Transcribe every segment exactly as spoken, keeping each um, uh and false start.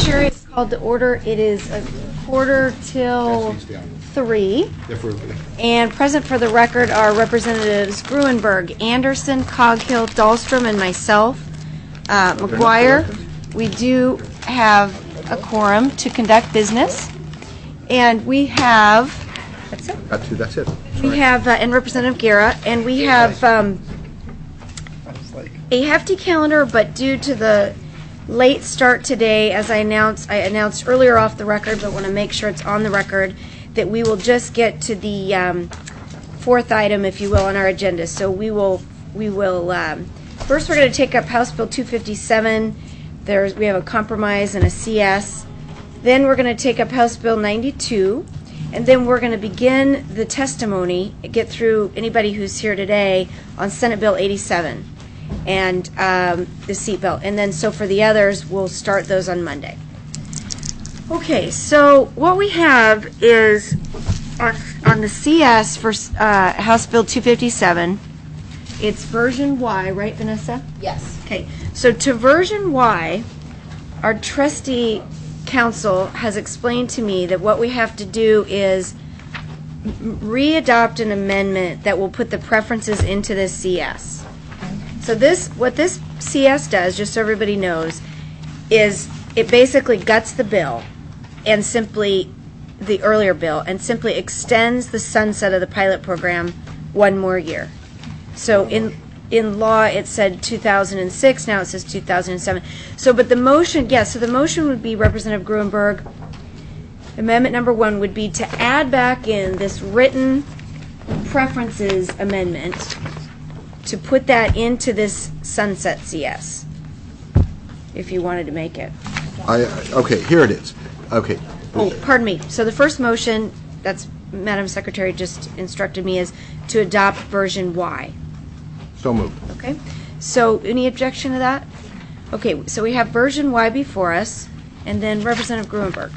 Secretary is called to order. It is a quarter till three. And present for the record are Representatives Gruenberg, Anderson, Coghill, Dahlstrom, and myself. Uh, McGuire. We do have a quorum to conduct business. And we have, that's it. Got to, that's it. We have, uh, and Representative Guerra, and we have um, a hefty calendar, but due to the late start today, as I announced, I announced earlier off the record, but want to make sure it's on the record, that we will just get to the um, fourth item, if you will, on our agenda. So we will, we will. Um, first, we're going to take up House Bill two fifty-seven. There's, we have a compromise and a C S. Then we're going to take up House Bill ninety-two, and then we're going to begin the testimony, get through anybody who's here today on Senate Bill eighty-seven and um, the seatbelt. And then so for the others, we'll start those on Monday. Okay, so what we have is on, on the C S for uh, House Bill two fifty-seven, it's version Y, right, Vanessa? Yes. Okay, so to version Y, our trustee council has explained to me that what we have to do is re-adopt an amendment that will put the preferences into this C S. So this, what this C S does, just so everybody knows, is it basically guts the bill and simply, the earlier bill, and simply extends the sunset of the pilot program one more year. So in in law it said two thousand six, now it says two thousand seven. So, but the motion, yes, yeah, so the motion would be, Representative Gruenberg, amendment number one would be to add back in this written preferences amendment to put that into this sunset C S, if you wanted to make it. I, okay, here it is. Okay. Oh, pardon me. So the first motion, that's Madam Secretary just instructed me, is to adopt version Y. So moved. Okay. So any objection to that? Okay, so we have version Y before us, and then Representative Gruenberg.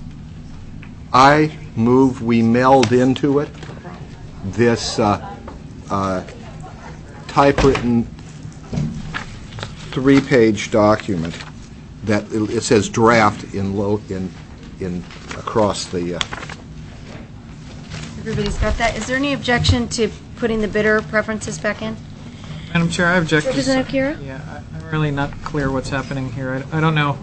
I move we meld into it this uh, uh, typewritten three-page document that it, it says draft in low in in across the. Uh, Everybody's got that. Is there any objection to putting the bidder preferences back in? Madam Chair, I object. Representative Kira? Yeah, I, I'm really not clear what's happening here. I, I don't know.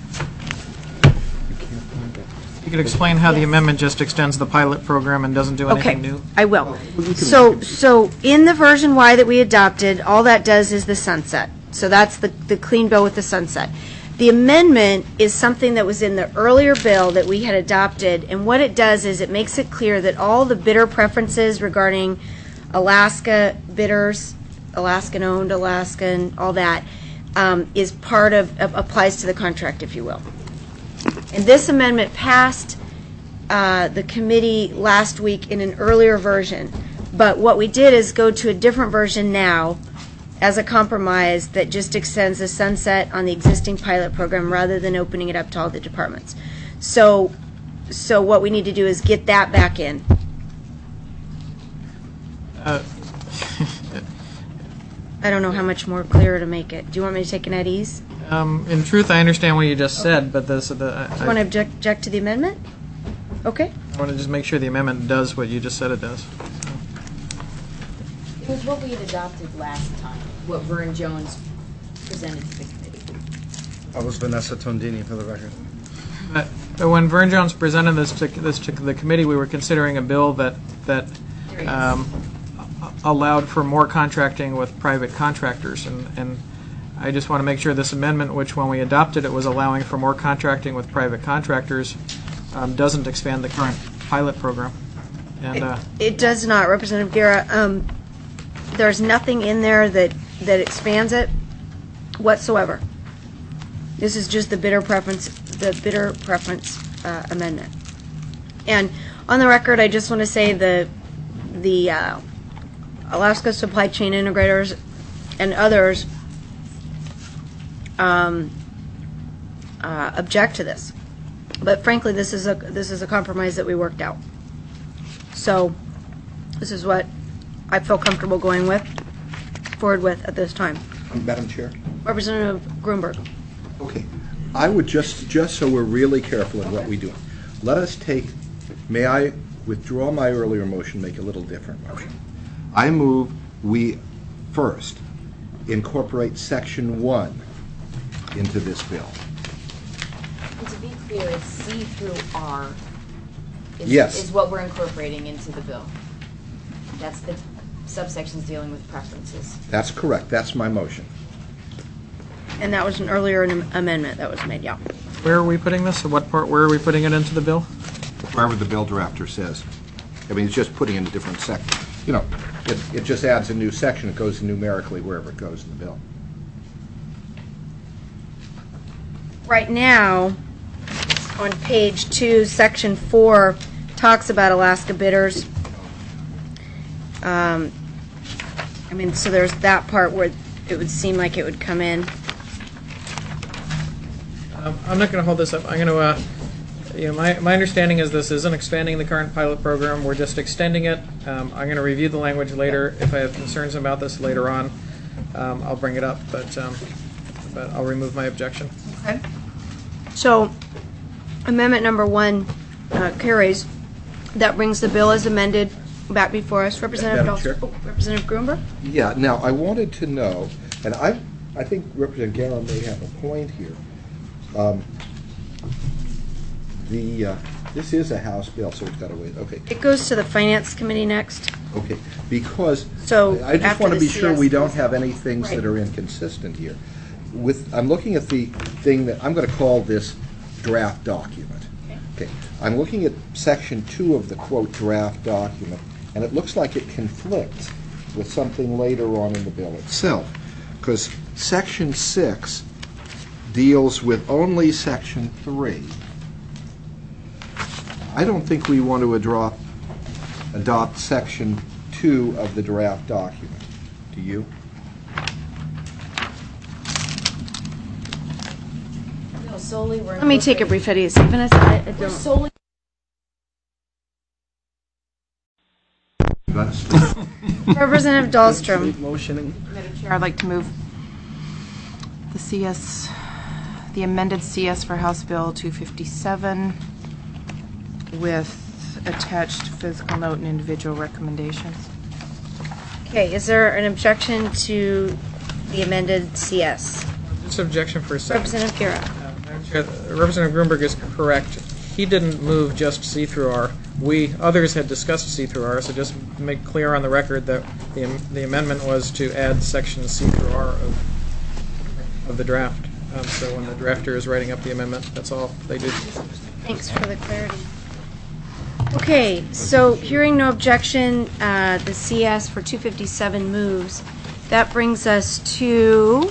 You could explain how the amendment just extends the pilot program and doesn't do anything Okay, new? I will. So, so in the version Y that we adopted, all that does is the sunset. So that's the, the clean bill with the sunset. The amendment is something that was in the earlier bill that we had adopted, and what it does is it makes it clear that all the bidder preferences regarding Alaska bidders, Alaskan-owned, Alaskan, all that, um, is part of, of, applies to the contract, if you will. And this amendment passed uh, the committee last week in an earlier version. But what we did is go to a different version now as a compromise that just extends the sunset on the existing pilot program rather than opening it up to all the departments. So, so what we need to do is get that back in. Uh, I don't know how much more clearer to make it. Do you want me to take an at ease? um, in truth, I understand what you just said, but this, the, I, Do you want to object, object to the amendment? Okay. I want to just make sure the amendment does what you just said it does. It was what we had adopted last time, what Vern Jones presented to the committee. I was Vanessa Tondini, for the record. But, but when Vern Jones presented this to, this to the committee, we were considering a bill that that um, allowed for more contracting with private contractors, and, and I just want to make sure this amendment, which when we adopted it was allowing for more contracting with private contractors, um, doesn't expand the current pilot program. And uh, It, it does not, Representative Guerra. Um, there's nothing in there that, that expands it whatsoever. This is just the bidder preference, the bidder preference uh, amendment. And on the record, I just want to say the the uh, Alaska Supply Chain Integrators and others um, uh, object to this. But frankly, this is a this is a compromise that we worked out. So this is what I feel comfortable going with, forward with at this time. Madam Chair. Representative Gruenberg. Okay. I would just, just so we're really careful in what we do, let us take, may I withdraw my earlier motion, make a little different motion? I move we first incorporate section one into this bill. And to be clear, it's C through R is, Yes. is what we're incorporating into the bill. That's the subsections dealing with preferences. That's correct. That's my motion. And that was an earlier am- amendment that was made, yeah. Where are we putting this? What part, where are we putting it into the bill? Wherever the bill drafter says. I mean, it's just putting in a different section. You know, it, it just adds a new section. It goes numerically wherever it goes in the bill. Right now, on page two, section four, talks about Alaska bidders. Um, I mean, so there's that part where it would seem like it would come in. Um, I'm not going to hold this up. I'm going to, uh, you know, my, my understanding is this isn't expanding the current pilot program. We're just extending it. Um, I'm going to review the language later. If I have concerns about this later on, um, I'll bring it up, but, um, but I'll remove my objection. Okay. So, amendment number one uh, carries. That brings the bill as amended back before us. Representative Madam Chair? Dawson. Oh, Representative Gruenberg? Yeah, now, I wanted to know, and I, I think Representative Guerra may have a point here. Um, the, uh, this is a House bill, so it's got to wait. Okay, It goes to the Finance Committee next. okay, because So, I just after want to the be sure C S we don't goes have out. any things that Right. are inconsistent here. With, I'm looking at the thing that, I'm going to call this draft document. Okay, I'm looking at section two of the quote draft document, and it looks like it conflicts with something later on in the bill itself, because section six deals with only section three. I don't think we want to adopt, adopt section two of the draft document. Do you? No, solely we're Let me take a brief idea. Vanessa, I, I We're don't. solely That's- Representative Dahlstrom. Motioning. Madam Chair, I'd like to move the C S, the amended C S for House Bill two fifty-seven with attached physical note and individual recommendations. Okay, is there an objection to the amended C S? Just objection for a second. Representative Guerra. Uh, Madam Chair, Representative Gruenberg is correct. He didn't move just C through R. We, others had discussed C through R, so just make clear on the record that the, am- the amendment was to add section C through R of, of the draft. Um, so when the drafter is writing up the amendment, that's all they did. Thanks for the clarity. Okay, so hearing no objection, uh, the C S for two fifty-seven moves. That brings us to,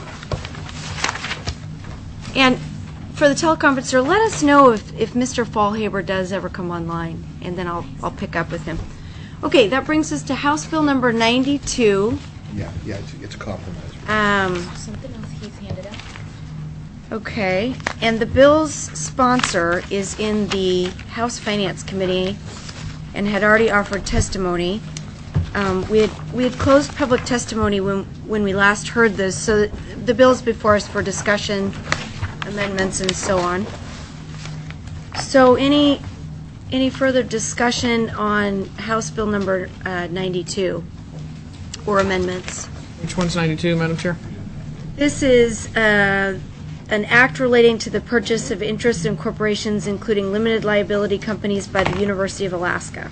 and for the teleconferencer, let us know if, if Mister Fallhaber does ever come online, and then I'll, I'll pick up with him. Okay, that brings us to House Bill number ninety-two. Yeah, yeah, it's, it's a compromise. Um, something else Heath handed out. Okay, and the bill's sponsor is in the House Finance Committee and had already offered testimony. Um, we had we had closed public testimony when when we last heard this, so the bill's before us for discussion, amendments, and so on. So any any further discussion on House Bill number uh, ninety-two or amendments? Which one's ninety-two, Madam Chair? This is uh, an act relating to the purchase of interests in corporations, including limited liability companies, by the University of Alaska.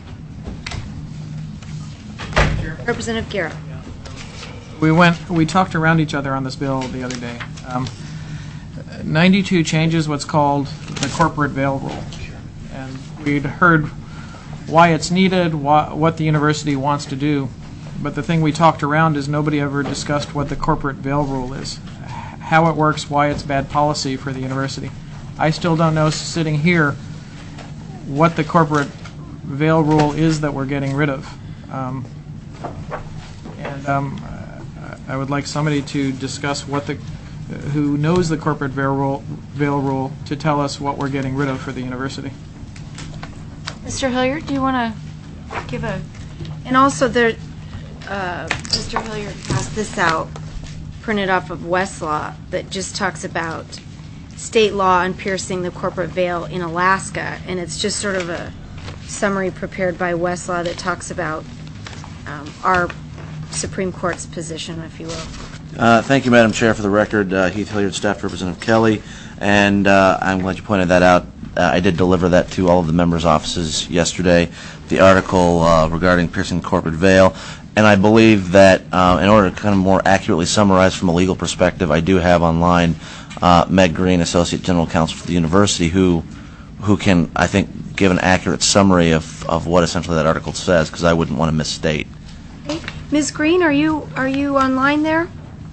Representative Guerra. We went, we talked around each other on this bill the other day. Um, ninety-two changes what's called the corporate veil rule. And we'd heard why it's needed, why, what the university wants to do. But the thing we talked around is nobody ever discussed what the corporate veil rule is, how it works, why it's bad policy for the university. I still don't know, sitting here, what the corporate veil rule is that we're getting rid of. Um, and um, I would like somebody to discuss what the, who knows the corporate veil rule, veil rule to tell us what we're getting rid of for the university. Mister Hilliard, do you want to give a, and also there, uh, Mister Hilliard passed this out, printed off of Westlaw, that just talks about state law on piercing the corporate veil in Alaska, and it's just sort of a summary prepared by Westlaw that talks about um, our Supreme Court's position, if you will. Uh, thank you, Madam Chair. For the record, uh, Heath Hilliard, Staff Representative Kelly, and uh, I'm glad you pointed that out. Uh, I did deliver that to all of the members' offices yesterday, the article uh, regarding piercing the corporate veil, and I believe that uh, in order to kind of more accurately summarize from a legal perspective, I do have online uh, Meg Green, Associate General Counsel for the University, who who can, I think, give an accurate summary of, of what essentially that article says, because I wouldn't want to misstate. Okay. Miz Green, are you are you online there?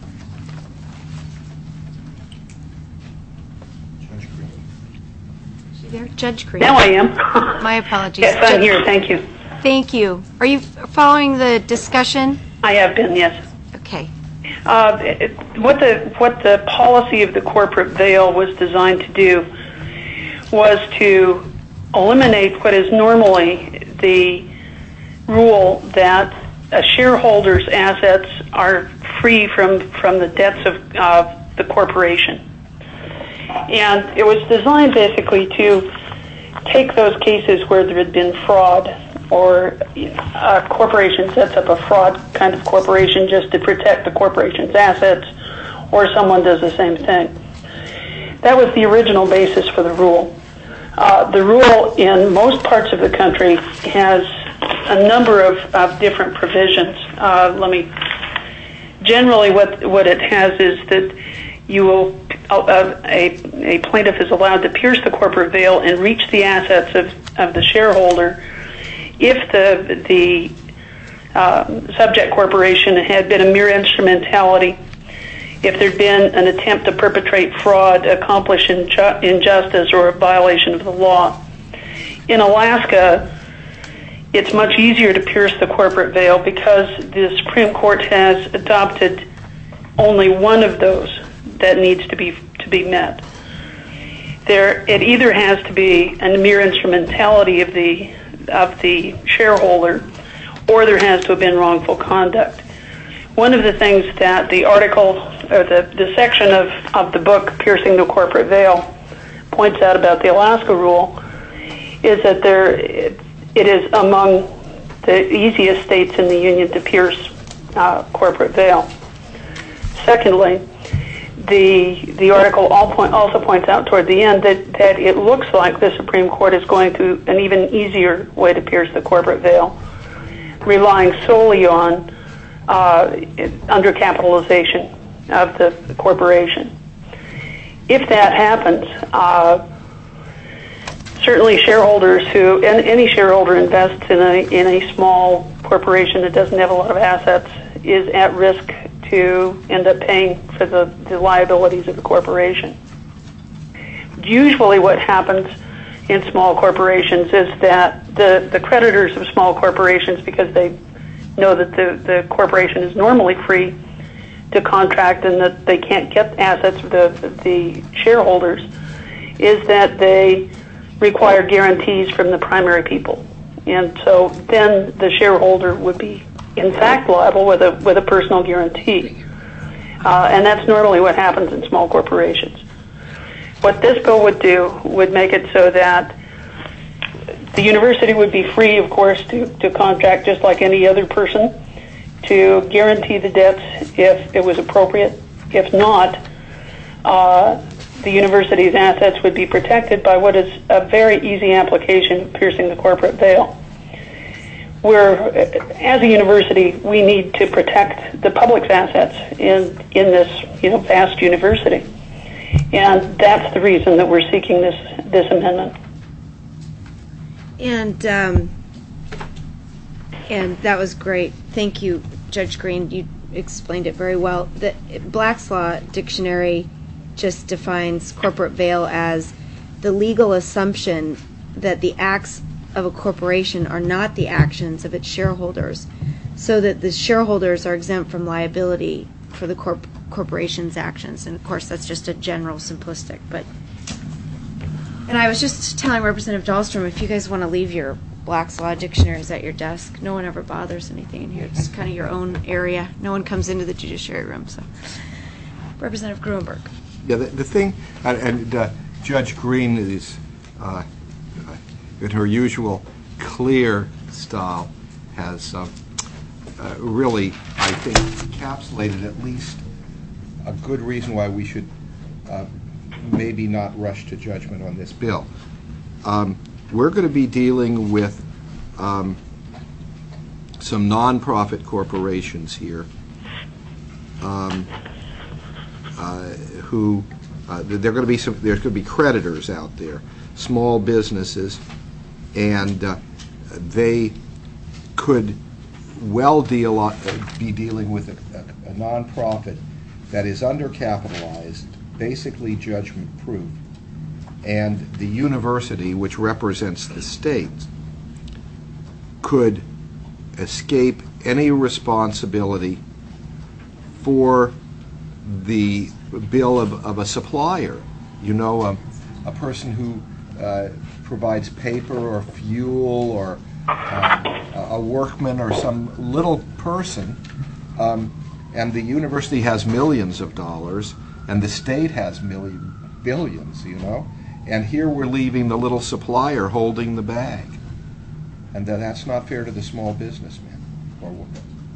Judge Green. Is she there? Judge Green. Now I am. My apologies. Yes, I'm Judge- here. Thank you. Thank you. Are you following the discussion? I have been, yes. Okay. Uh, it, what the what the policy of the corporate veil was designed to do was to eliminate what is normally the rule that a shareholder's assets are free from, from the debts of uh, the corporation. And it was designed basically to take those cases where there had been fraud, or a corporation sets up a fraud kind of corporation just to protect the corporation's assets, or someone does the same thing. That was the original basis for the rule. Uh, the rule in most parts of the country has a number of, of different provisions. Uh, let me. Generally, what what it has is that you will uh, a a plaintiff is allowed to pierce the corporate veil and reach the assets of, of the shareholder if the the uh, subject corporation had been a mere instrumentality, if there'd been an attempt to perpetrate fraud, accomplish inju- injustice, or a violation of the law. In Alaska, it's much easier to pierce the corporate veil because the Supreme Court has adopted only one of those that needs to be to be met. There, it either has to be a mere instrumentality of the of the shareholder, or there has to have been wrongful conduct. One of the things that the article, or the, the section of, of the book, Piercing the Corporate Veil, points out about the Alaska rule is that there it, it is among the easiest states in the Union to pierce uh, corporate veil. Secondly, the the article all point, also points out toward the end that, that it looks like the Supreme Court is going to an even easier way to pierce the corporate veil, relying solely on uh, undercapitalization of the, the corporation. If that happens, uh, certainly shareholders who, and any shareholder invests in a in a small corporation that doesn't have a lot of assets is at risk to end up paying for the, the liabilities of the corporation. Usually what happens in small corporations is that the, the creditors of small corporations, because they know that the, the corporation is normally free to contract and that they can't get assets of the, the shareholders, is that they require guarantees from the primary people. And so then the shareholder would be in fact liable with a with a personal guarantee. Uh, and that's normally what happens in small corporations. What this bill would do would make it so that the university would be free, of course, to, to contract just like any other person to guarantee the debts if it was appropriate. If not, uh, the university's assets would be protected by what is a very easy application of piercing the corporate veil. We're, as a university, we need to protect the public's assets in in this, you know, vast university, and that's the reason that we're seeking this this amendment. And um, and that was great. Thank you, Judge Green. You explained it very well. The Black's Law Dictionary just defines corporate veil as the legal assumption that the acts of a corporation are not the actions of its shareholders, so that the shareholders are exempt from liability for the corp- corporation's actions. And of course, that's just a general simplistic. But and I was just telling Representative Dahlstrom, if you guys want to leave your Black's Law dictionaries at your desk, no one ever bothers anything in here. It's kind of your own area. No one comes into the judiciary room. So, Representative Gruenberg. Yeah, the, the thing, and, and uh, Judge Green is, uh, in her usual clear style, has uh, uh, really, I think, encapsulated at least a good reason why we should uh, maybe not rush to judgment on this bill. Um, we're going to be dealing with um, some nonprofit corporations here um, uh, who uh, there are going to be some. There's going to be creditors out there, small businesses, and uh, they could well deal uh, be dealing with a, a, a nonprofit that is undercapitalized, basically judgment-proof, and the university, which represents the state, could escape any responsibility for the bill of, of a supplier. You know, a, a person who uh, provides paper or fuel, or uh, a workman or some little person, um, and the university has millions of dollars, and the state has million, billions, you know, and here we're leaving the little supplier holding the bag. And that that's not fair to the small businessman or woman.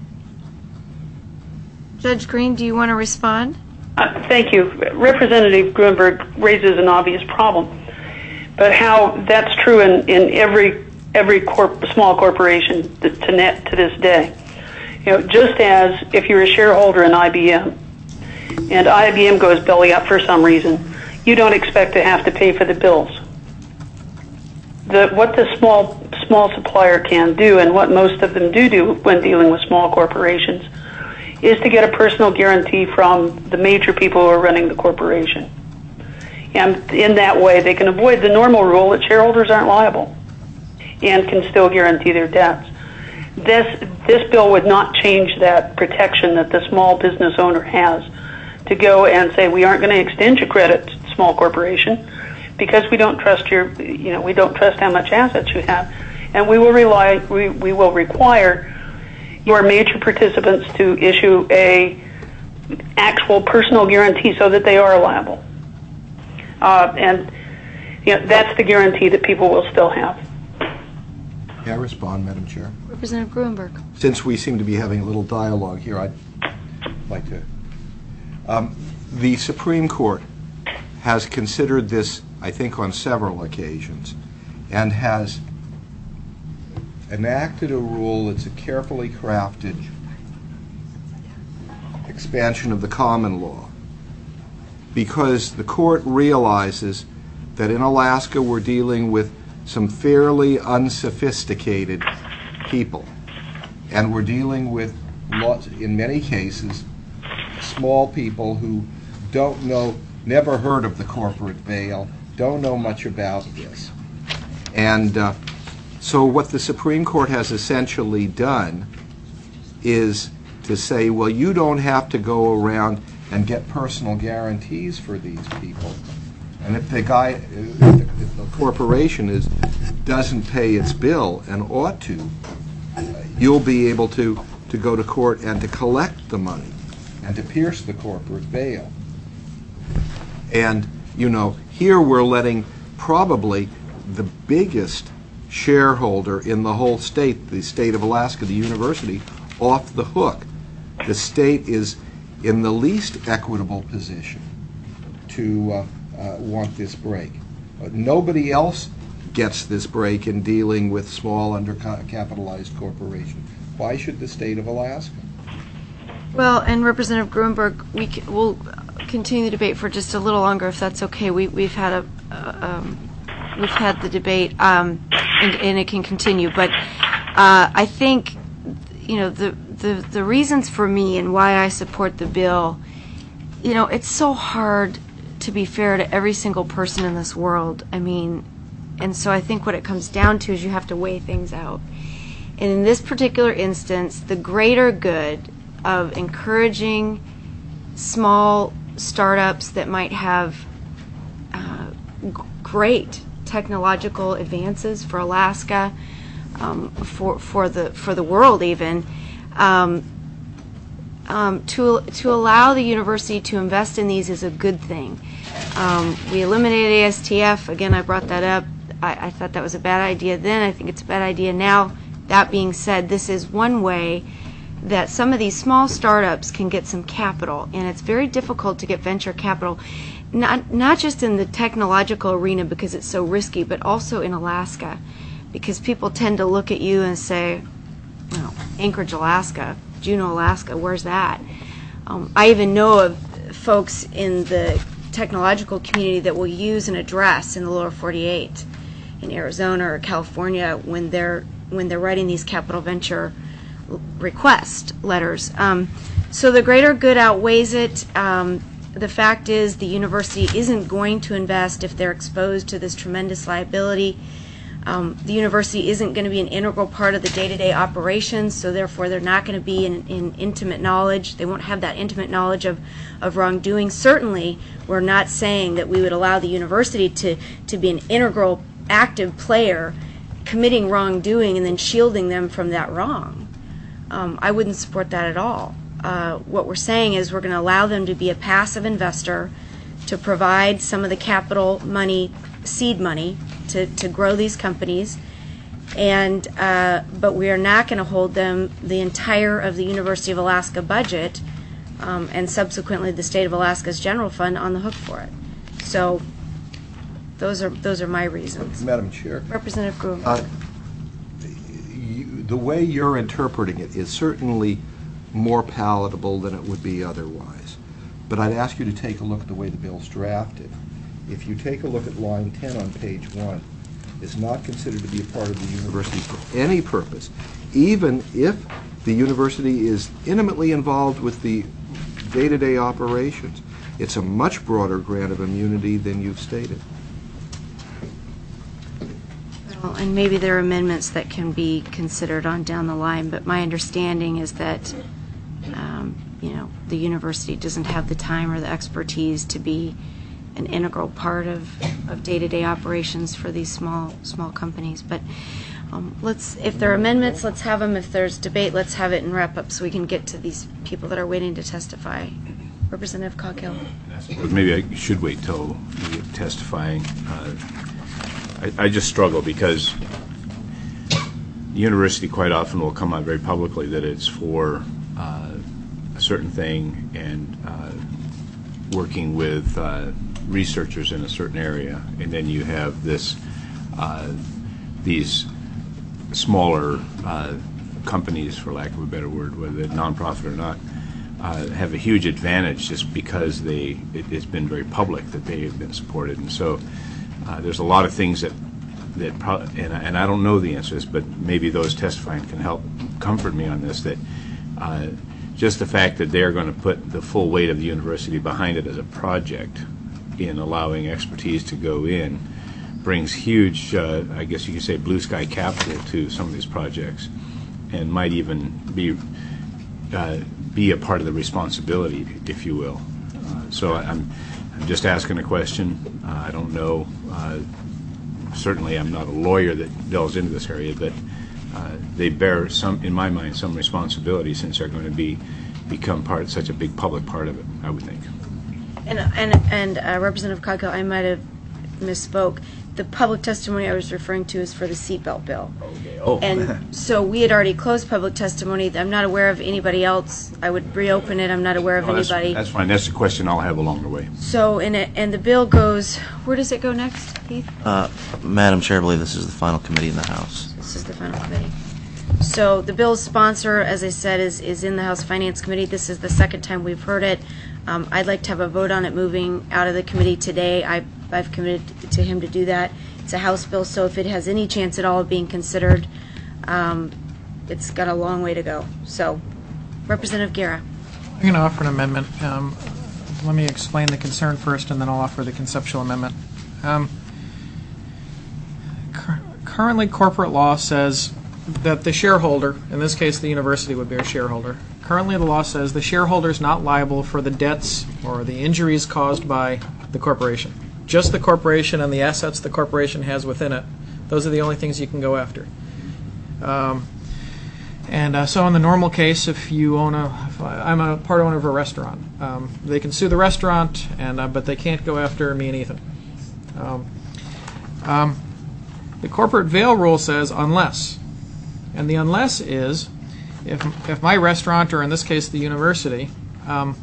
Judge Green, do you want to respond? Uh, thank you. Representative Gruenberg raises an obvious problem, but how that's true in, in every every corp, small corporation to, to, net, to this day. You know, just as if you're a shareholder in I B M and I B M goes belly up for some reason, you don't expect to have to pay for the bills. The, what the small small supplier can do, and what most of them do do when dealing with small corporations, is to get a personal guarantee from the major people who are running the corporation. And in that way, they can avoid the normal rule that shareholders aren't liable and can still guarantee their debts. This, this bill would not change that protection that the small business owner has to go and say, we aren't going to extend your credit to small corporation because we don't trust your, you know, we don't trust how much assets you have, and we will rely, we, we will require your major participants to issue a actual personal guarantee so that they are liable. Uh, and you know, that's the guarantee that people will still have. May I respond, Madam Chair? Representative Gruenberg. Since we seem to be having a little dialogue here, I'd like to. Um, the Supreme Court has considered this, I think, on several occasions, and has enacted a rule that's a carefully crafted expansion of the common law, because the court realizes that in Alaska we're dealing with some fairly unsophisticated people, and we're dealing with, lots, in many cases, small people who don't know, never heard of the corporate bail, don't know much about this. And uh, so what the Supreme Court has essentially done is to say, well, you don't have to go around and get personal guarantees for these people. And if the guy, if the, if the corporation is doesn't pay its bill and ought to, you'll be able to, to go to court and to collect the money and to pierce the corporate bail. And, you know, here we're letting probably the biggest shareholder in the whole state, the state of Alaska, the university, off the hook. The state is in the least equitable position to uh, uh, want this break. Uh, nobody else gets this break in dealing with small undercapitalized corporations. Why should the state of Alaska? Well, and Representative Gruenberg, we c- we'll continue the debate for just a little longer, if that's okay. We, we've had a uh, um, we've had the debate, um, and, and it can continue. But uh, I think, you know, the, the the reasons for me and why I support the bill, you know, it's so hard to be fair to every single person in this world. I mean, and so I think what it comes down to is you have to weigh things out. And in this particular instance, the greater good of encouraging small startups that might have uh, g- great technological advances for Alaska, um, for for the for the world even, um, um, to to allow the university to invest in these is a good thing. Um, we eliminated A S T F. Again, I brought that up. I, I thought that was a bad idea then. I think it's a bad idea now. That being said, this is one way that some of these small startups can get some capital, and it's very difficult to get venture capital, not not just in the technological arena because it's so risky, but also in Alaska, because people tend to look at you and say, well, Anchorage, Alaska, Juneau, Alaska, where's that? Um, I even know of folks in the technological community that will use an address in the lower forty-eight, in Arizona or California, when they're when they're writing these capital venture request letters. Um, so the greater good outweighs it. Um, the fact is the university isn't going to invest if they're exposed to this tremendous liability. Um, the university isn't going to be an integral part of the day-to-day operations, so therefore they're not going to be in, in intimate knowledge. They won't have that intimate knowledge of, of wrongdoing. Certainly, we're not saying that we would allow the university to, to be an integral, active player committing wrongdoing and then shielding them from that wrong. Um, I wouldn't support that at all. Uh, what we're saying is we're going to allow them to be a passive investor, to provide some of the capital money, seed money, to, to grow these companies, and uh, but we are not going to hold them the entire of the University of Alaska budget um, and subsequently the State of Alaska's general fund on the hook for it. So those are those are my reasons. Madam Chair. Representative Groom. Uh, you, the way you're interpreting it is certainly more palatable than it would be otherwise. But I'd ask you to take a look at the way the bill's drafted. If you take a look at line ten on page one, it's not considered to be a part of the university for any purpose, even if the university is intimately involved with the day-to-day operations. It's a much broader grant of immunity than you've stated. Well, and maybe there are amendments that can be considered on down the line, but my understanding is that um, you know, the university doesn't have the time or the expertise to be an integral part of, of day-to-day operations for these small small companies. But um, let's, if there are amendments, let's have them. If there's debate, let's have it and wrap up so we can get to these people that are waiting to testify. Representative Coghill. Maybe I should wait till you get testifying. Uh, I, I just struggle because the university quite often will come out very publicly that it's for uh, a certain thing and uh, working with uh, researchers in a certain area, and then you have this uh, these smaller uh, companies, for lack of a better word, whether they're nonprofit or not, uh, have a huge advantage just because they it, it's been very public that they have been supported, and so uh, there's a lot of things that that pro and, and I don't know the answers, but maybe those testifying can help comfort me on this, that uh, just the fact that they're going to put the full weight of the university behind it as a project in allowing expertise to go in brings huge, uh, I guess you could say, blue sky capital to some of these projects, and might even be uh, be a part of the responsibility, if you will. Uh, so I'm, I'm just asking a question. Uh, I don't know. Uh, certainly I'm not a lawyer that delves into this area, but uh, they bear some, in my mind, some responsibility since they're going to be become part, such a big public part of it, I would think. And and and uh, Representative Coghill, I might have misspoke. The public testimony I was referring to is for the seatbelt bill. Okay. Oh. And so we had already closed public testimony. I'm not aware of anybody else. I would reopen it. I'm not aware of Oh, that's, anybody. that's fine. That's the question I'll have along the way. So in it, and the bill goes. Where does it go next, Heath? Uh, Madam Chair, I believe this is the final committee in the House. This is the final committee. So the bill's sponsor, as I said, is is in the House Finance Committee. This is the second time we've heard it. Um, I'd like to have a vote on it moving out of the committee today. I, I've committed to him to do that. It's a House bill, so if it has any chance at all of being considered, um, it's got a long way to go. So, Representative Guerra. I'm going to offer an amendment. Um, let me explain the concern first, and then I'll offer the conceptual amendment. Um, cur currently, corporate law says that the shareholder, in this case the university would be a shareholder, currently the law says the shareholder is not liable for the debts or the injuries caused by the corporation. Just the corporation and the assets the corporation has within it. Those are the only things you can go after. Um, And uh, so in the normal case, if you own a, if I, I'm a part owner of a restaurant, um, they can sue the restaurant, and uh, but they can't go after me and Ethan. Um, um, the corporate veil rule says unless, and the unless is if if my restaurant, or in this case the university, um,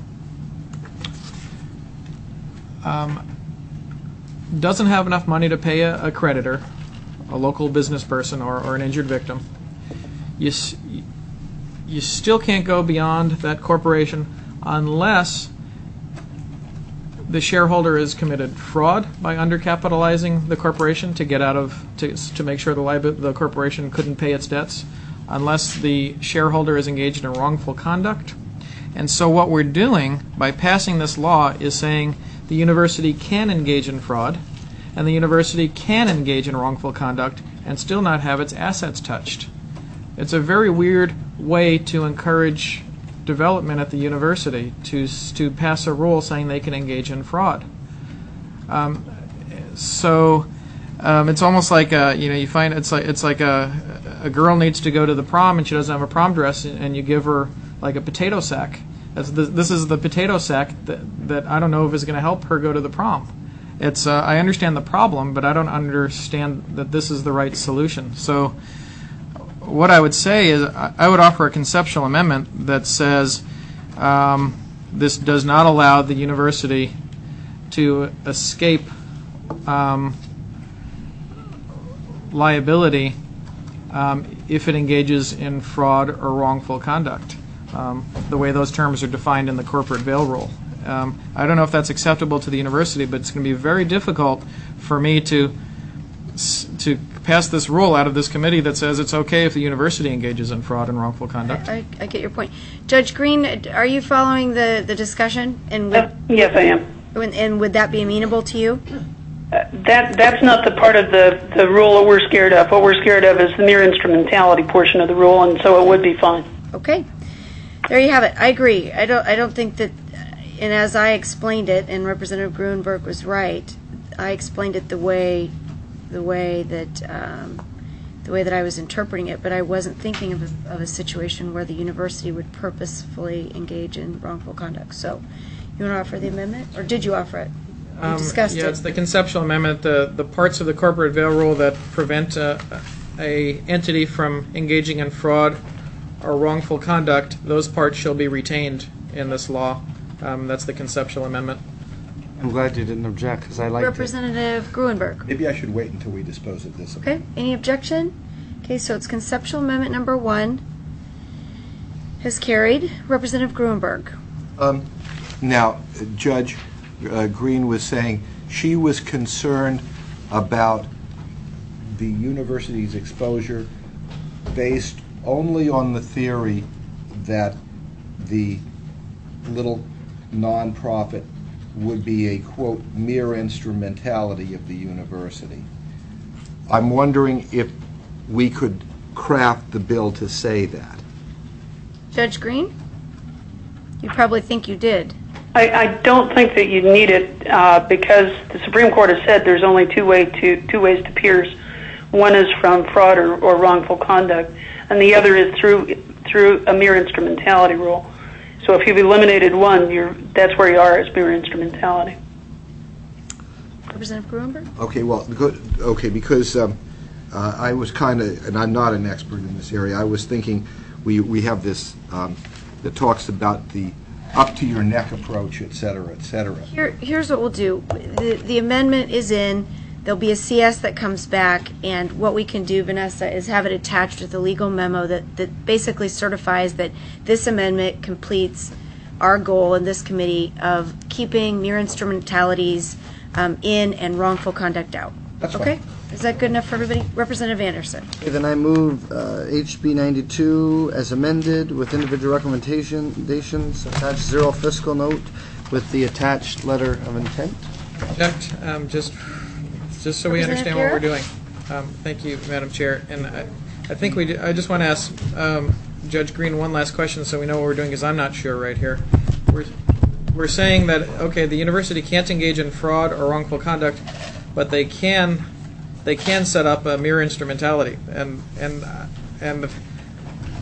um, doesn't have enough money to pay a, a creditor, a local business person, or, or an injured victim, you you still can't go beyond that corporation unless the shareholder has committed fraud by undercapitalizing the corporation to get out of to to make sure the liab- the corporation couldn't pay its debts, unless the shareholder is engaged in wrongful conduct. And so what we're doing by passing this law is saying the university can engage in fraud, and the university can engage in wrongful conduct and still not have its assets touched. It's a very weird way to encourage development at the university to to pass a rule saying they can engage in fraud. Um, so um, it's almost like a, you know you find it's like it's like a a girl needs to go to the prom and she doesn't have a prom dress, and you give her like a potato sack. That's the, this is the potato sack that that I don't know if is going to help her go to the prom. It's uh, I understand the problem, but I don't understand that this is the right solution. So what I would say is I would offer a conceptual amendment that says um, this does not allow the university to escape um, liability um, if it engages in fraud or wrongful conduct, um, the way those terms are defined in the corporate veil rule. Um, I don't know if that's acceptable to the university, but it's going to be very difficult for me to to pass this rule out of this committee that says it's okay if the university engages in fraud and wrongful conduct. I, I get your point. Judge Green, are you following the, the discussion? And would, Uh, yes, I am. and, and would that be amenable to you? Uh, that that's not the part of the, the rule that we're scared of. What we're scared of is the mere instrumentality portion of the rule, and so it would be fine. Okay. There you have it. I agree. I don't I don't think that, and as I explained it, and Representative Gruenberg was right, I explained it the way the way that um, the way that I was interpreting it, but I wasn't thinking of a, of a situation where the university would purposefully engage in wrongful conduct. So, you want to offer the amendment, or did you offer it? You Um, discussed yeah, it. it's the conceptual amendment, the, the parts of the corporate veil rule that prevent a, a entity from engaging in fraud or wrongful conduct, those parts shall be retained in this law. Um, that's the conceptual amendment. I'm glad you didn't object, because I liked Representative Gruenberg. Maybe I should wait until we dispose of this. Okay, any objection? Okay, so it's conceptual amendment number one has carried. Representative Gruenberg. Um, now, Judge uh, Green was saying she was concerned about the university's exposure based only on the theory that the little nonprofit would be a, quote, mere instrumentality of the university. I'm wondering if we could craft the bill to say that. Judge Green? You probably think you did. I, I don't think that you need it uh, because the Supreme Court has said there's only two way to two ways to pierce. One is from fraud or, or wrongful conduct, and the other is through through a mere instrumentality rule. So if you've eliminated one, you're that's where you are as mere instrumentality. Representative Gruenberg? Okay, well, good. Okay, because um, uh, I was kind of, and I'm not an expert in this area. I was thinking we we have this um, that talks about the up to your neck approach, et cetera, et cetera. Here, here's what we'll do. The, the amendment is in. There'll be a C S that comes back, and what we can do, Vanessa, is have it attached with a legal memo that, that basically certifies that this amendment completes our goal in this committee of keeping mere instrumentalities um, in and wrongful conduct out. That's okay? fine. Is that good enough for everybody? Representative Anderson. Okay, then I move uh, H B ninety-two as amended with individual recommendations, attached zero fiscal note with the attached letter of intent. Object, um, just, just so we understand what we're doing. Um, thank you, Madam Chair. And I, I think we, do, I just want to ask um, Judge Green one last question so we know what we're doing, because I'm not sure right here. We're, we're saying that, okay, the university can't engage in fraud or wrongful conduct, but they can, they can set up a mere instrumentality. And, and, and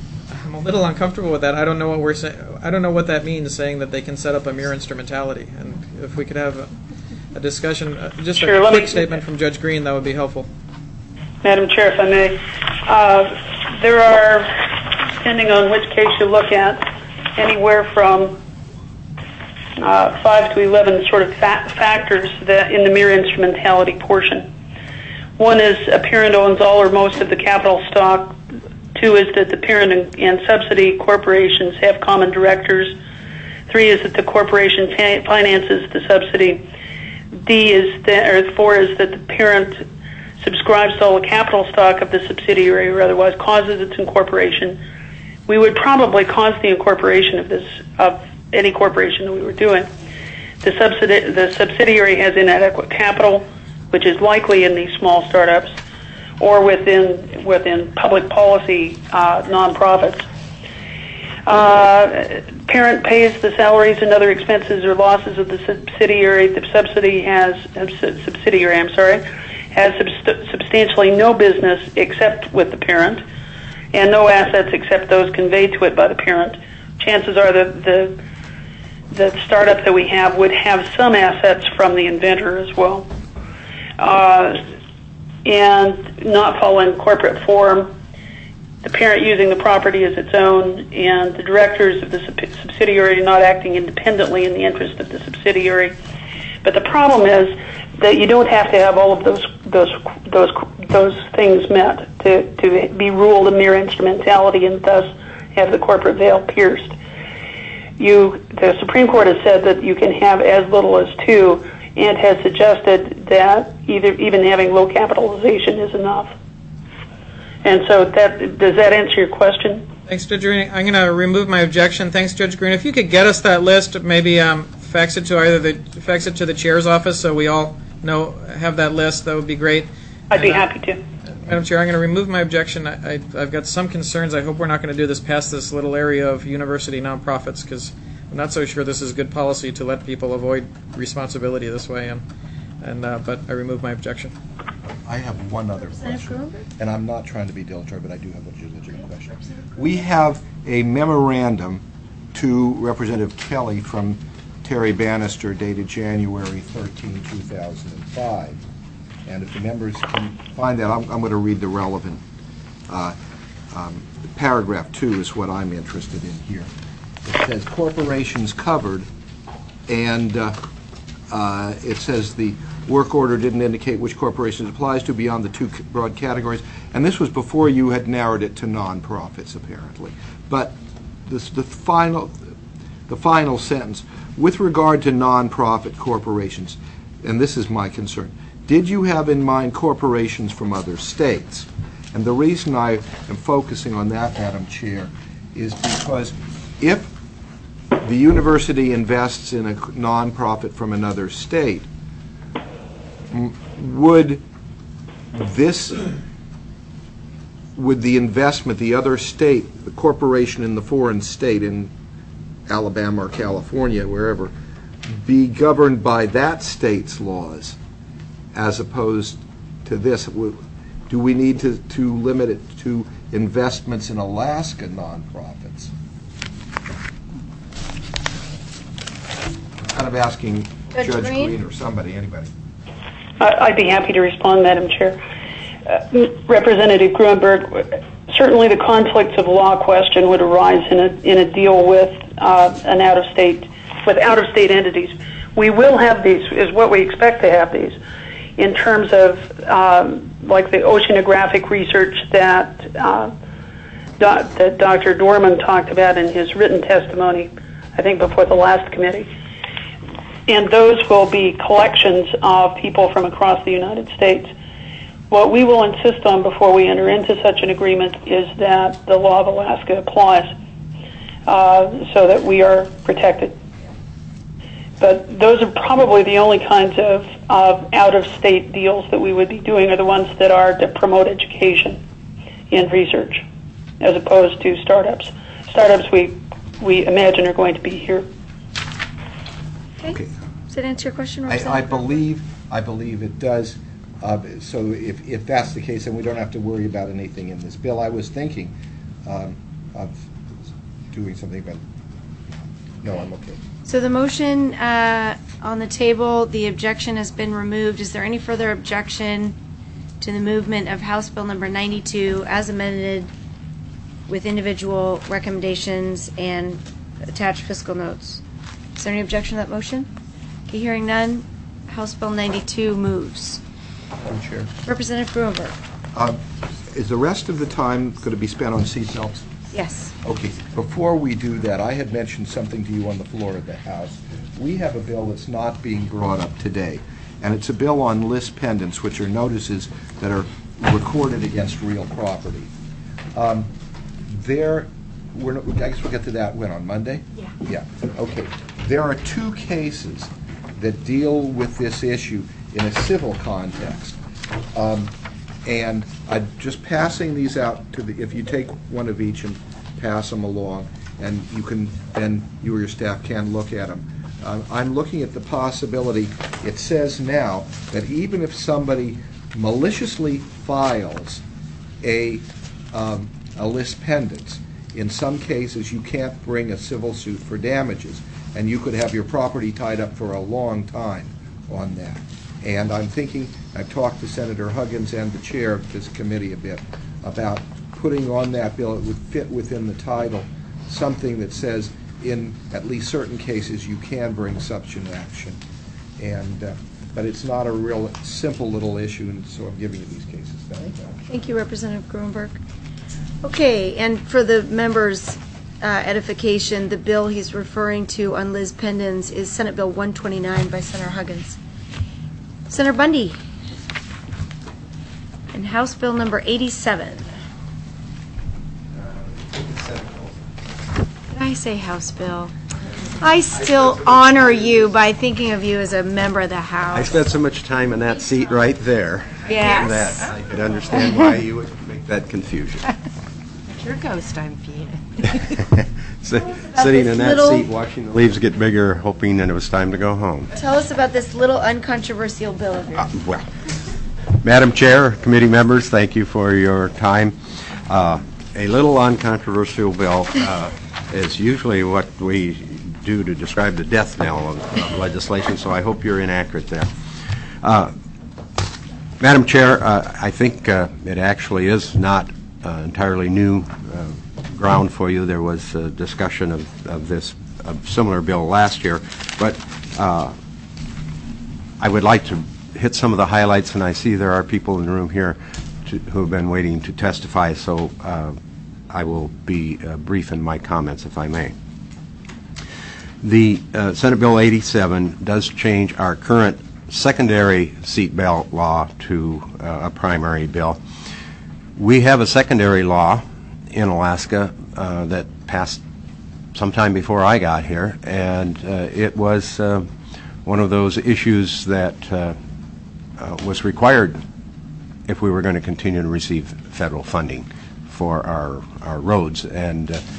I'm a little uncomfortable with that. I don't know what we're saying. I don't know what that means, saying that they can set up a mere instrumentality. And if we could have a, a discussion, uh, just Sure, a let quick me- statement from Judge Green, that would be helpful. Madam Chair, if I may, uh, there are, depending on which case you look at, anywhere from uh, five to eleven sort of fa- factors that in the mere instrumentality portion. One is a parent owns all or most of the capital stock. Two is that the parent and, and subsidy corporations have common directors. Three is that the corporation fa- finances the subsidy. D is that, or four is that the parent subscribes to all the capital stock of the subsidiary or otherwise causes its incorporation. We would probably cause the incorporation of this of any corporation that we were doing. The subsidi- the subsidiary has inadequate capital, which is likely in these small startups, or within within public policy uh, nonprofits. Uh, parent pays the salaries and other expenses or losses of the subsidiary. The subsidy has uh, subsidiary. I'm sorry, has subst- substantially no business except with the parent, and no assets except those conveyed to it by the parent. Chances are that the the startup that we have would have some assets from the inventor as well. Uh, and not following corporate form, the parent using the property as its own, and the directors of the sub- subsidiary not acting independently in the interest of the subsidiary. But the problem is that you don't have to have all of those those those those things met to, to be ruled a mere instrumentality and thus have the corporate veil pierced. You, the Supreme Court has said that you can have as little as two, and has suggested that either even having low capitalization is enough. And so, that does that answer your question? Thanks, Judge Green. I'm going to remove my objection. Thanks, Judge Green. If you could get us that list, maybe um, fax it to either the fax it to the chair's office so we all know have that list. That would be great. I'd be And, uh, happy to. Madam Chair, I'm going to remove my objection. I, I, I've got some concerns. I hope we're not going to do this past this little area of university nonprofits, because I'm not so sure this is good policy to let people avoid responsibility this way. And, and uh, but I remove my objection. I have one other question, and I'm not trying to be dilatory, but I do have a legitimate question. We have a memorandum to Representative Kelly from Terry Bannister dated January thirteenth, two thousand five. And if the members can find that, I'm, I'm going to read the relevant uh, um, paragraph two is what I'm interested in here. It says corporations covered, and uh, uh, it says the work order didn't indicate which corporations it applies to beyond the two broad categories. And this was before you had narrowed it to nonprofits, apparently. But this, the final, the final sentence, with regard to nonprofit corporations, and this is my concern, did you have in mind corporations from other states? And the reason I am focusing on that, Madam Chair, is because if the university invests in a nonprofit from another state, m- would this, would the investment, the other state, the corporation in the foreign state in Alabama or California, wherever, be governed by that state's laws as opposed to this? Do we need to, to limit it to investments in Alaska nonprofits? I'm kind of asking Judge Judge Green? Green or somebody, anybody. I- I'd be happy to respond, Madam Chair. Uh, Representative Gruenberg, certainly the conflicts of law question would arise in a in a deal with uh, an out-of-state, with out-of-state entities. We will have these, is what we expect to have these, in terms of um, like the oceanographic research that uh, do, that Doctor Dorman talked about in his written testimony, I think before the last committee. And those will be collections of people from across the United States. What we will insist on before we enter into such an agreement is that the law of Alaska applies uh, so that we are protected. But those are probably the only kinds of, of out-of-state deals that we would be doing, are the ones that are to promote education and research, as opposed to startups. Startups we we imagine are going to be here. Okay. Okay. Does that answer your question, I, I Representative? believe, I believe it does. Uh, so if, if that's the case, then we don't have to worry about anything in this bill. I was thinking um, of doing something, but no, I'm okay. So the motion uh, on the table, the objection has been removed. Is there any further objection to the movement of House Bill number ninety-two as amended with individual recommendations and attached fiscal notes? Is there any objection to that motion? Okay, hearing none, House Bill ninety-two moves. Madam Chair. Representative Gruenberg. Um, Is the rest of the time going to be spent on seatbelts? Yes. Okay, before we do that, I had mentioned something to you on the floor of the House. We have a bill that's not being brought up today, and it's a bill on list pendants, which are notices that are recorded against real property. Um, there, we're not, I guess we'll get to that when, on Monday? Yeah. Yeah, okay. There are two cases that deal with this issue in a civil context. Um, And I'm just passing these out to the, if you take one of each and pass them along, and you can, then you or your staff can look at them. Uh, I'm looking at the possibility, it says now, that even if somebody maliciously files a, um, a list pendants, in some cases you can't bring a civil suit for damages, and you could have your property tied up for a long time on that. And I'm thinking, I've talked to Senator Huggins and the chair of this committee a bit about putting on that bill, it would fit within the title, something that says in at least certain cases you can bring such an action. And, uh, but it's not a real simple little issue, and so I'm giving you these cases. Thank you. Thank you, Representative Gruenberg. Okay, and for the members' uh, edification, the bill he's referring to on Liz Pendens is Senate Bill one twenty-nine by Senator Huggins. Senator Bundy. And House Bill number eighty-seven. Did I say House Bill? I still honor you by thinking of you as a member of the House. I spent so much time in that seat right there Yes. that I could understand why you would make that confusion. Your ghost I'm feeding. Si- Sitting this in that little- seat, watching the leaves get bigger, hoping that it was time to go home. Tell us about this little uncontroversial bill of yours. Uh, Well, Madam Chair, committee members, thank you for your time. Uh, A little uncontroversial bill uh, is usually what we do to describe the death knell of of legislation, so I hope you're inaccurate there. Uh, Madam Chair, uh, I think uh, it actually is not uh, entirely new uh, ground for you. There was a discussion of, of this a similar bill last year, but uh, I would like to hit some of the highlights, and I see there are people in the room here to, who have been waiting to testify, so uh, I will be uh, brief in my comments, if I may. The uh, Senate Bill eighty-seven does change our current secondary seatbelt law to uh, a primary bill. We have a secondary law in Alaska uh, that passed sometime before I got here, and uh, it was uh, one of those issues that uh, uh, was required if we were going to continue to receive federal funding for our, our roads. And uh,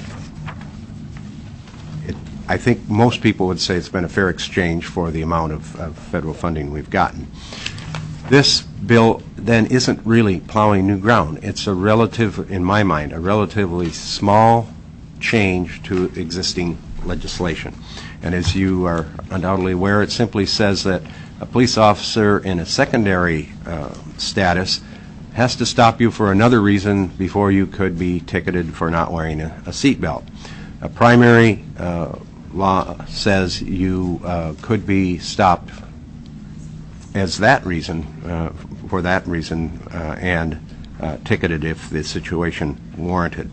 it, I think most people would say it's been a fair exchange for the amount of, of federal funding we've gotten. This bill then isn't really plowing new ground. It's a relative, in my mind, a relatively small change to existing legislation. And as you are undoubtedly aware, it simply says that a police officer in a secondary uh, status has to stop you for another reason before you could be ticketed for not wearing a, a seatbelt. A primary uh, law says you uh, could be stopped as that reason, uh, for that reason, uh, and uh, ticketed if the situation warranted.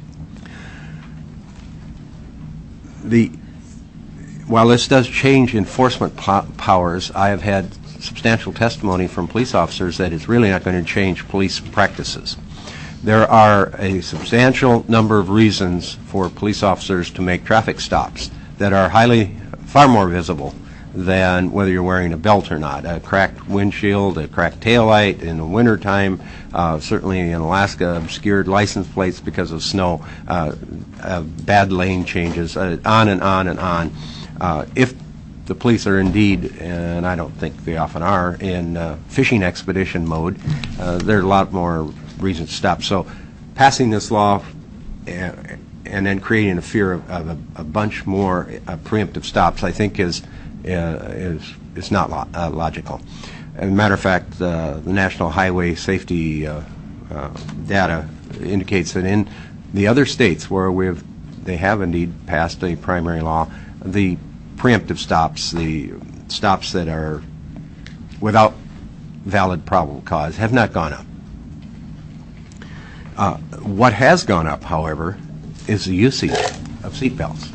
The, while this does change enforcement po- powers, I have had substantial testimony from police officers that it's really not going to change police practices. There are a substantial number of reasons for police officers to make traffic stops that are highly, far more visible than whether you're wearing a belt or not. A cracked windshield, a cracked taillight in the wintertime, uh, certainly in Alaska, obscured license plates because of snow, uh, uh, bad lane changes, uh, on and on and on. Uh, if the police are indeed, and I don't think they often are, in uh, fishing expedition mode, uh, there are a lot more reasons to stop. So passing this law and, and then creating a fear of, of a, a bunch more uh, preemptive stops, I think is uh, is is not lo- uh, logical. As a matter of fact, uh, the National Highway Safety uh, uh, data indicates that in the other states where we've they have indeed passed a primary law, the preemptive stops, the stops that are without valid probable cause, have not gone up. Uh, what has gone up, however, is the usage of seatbelts.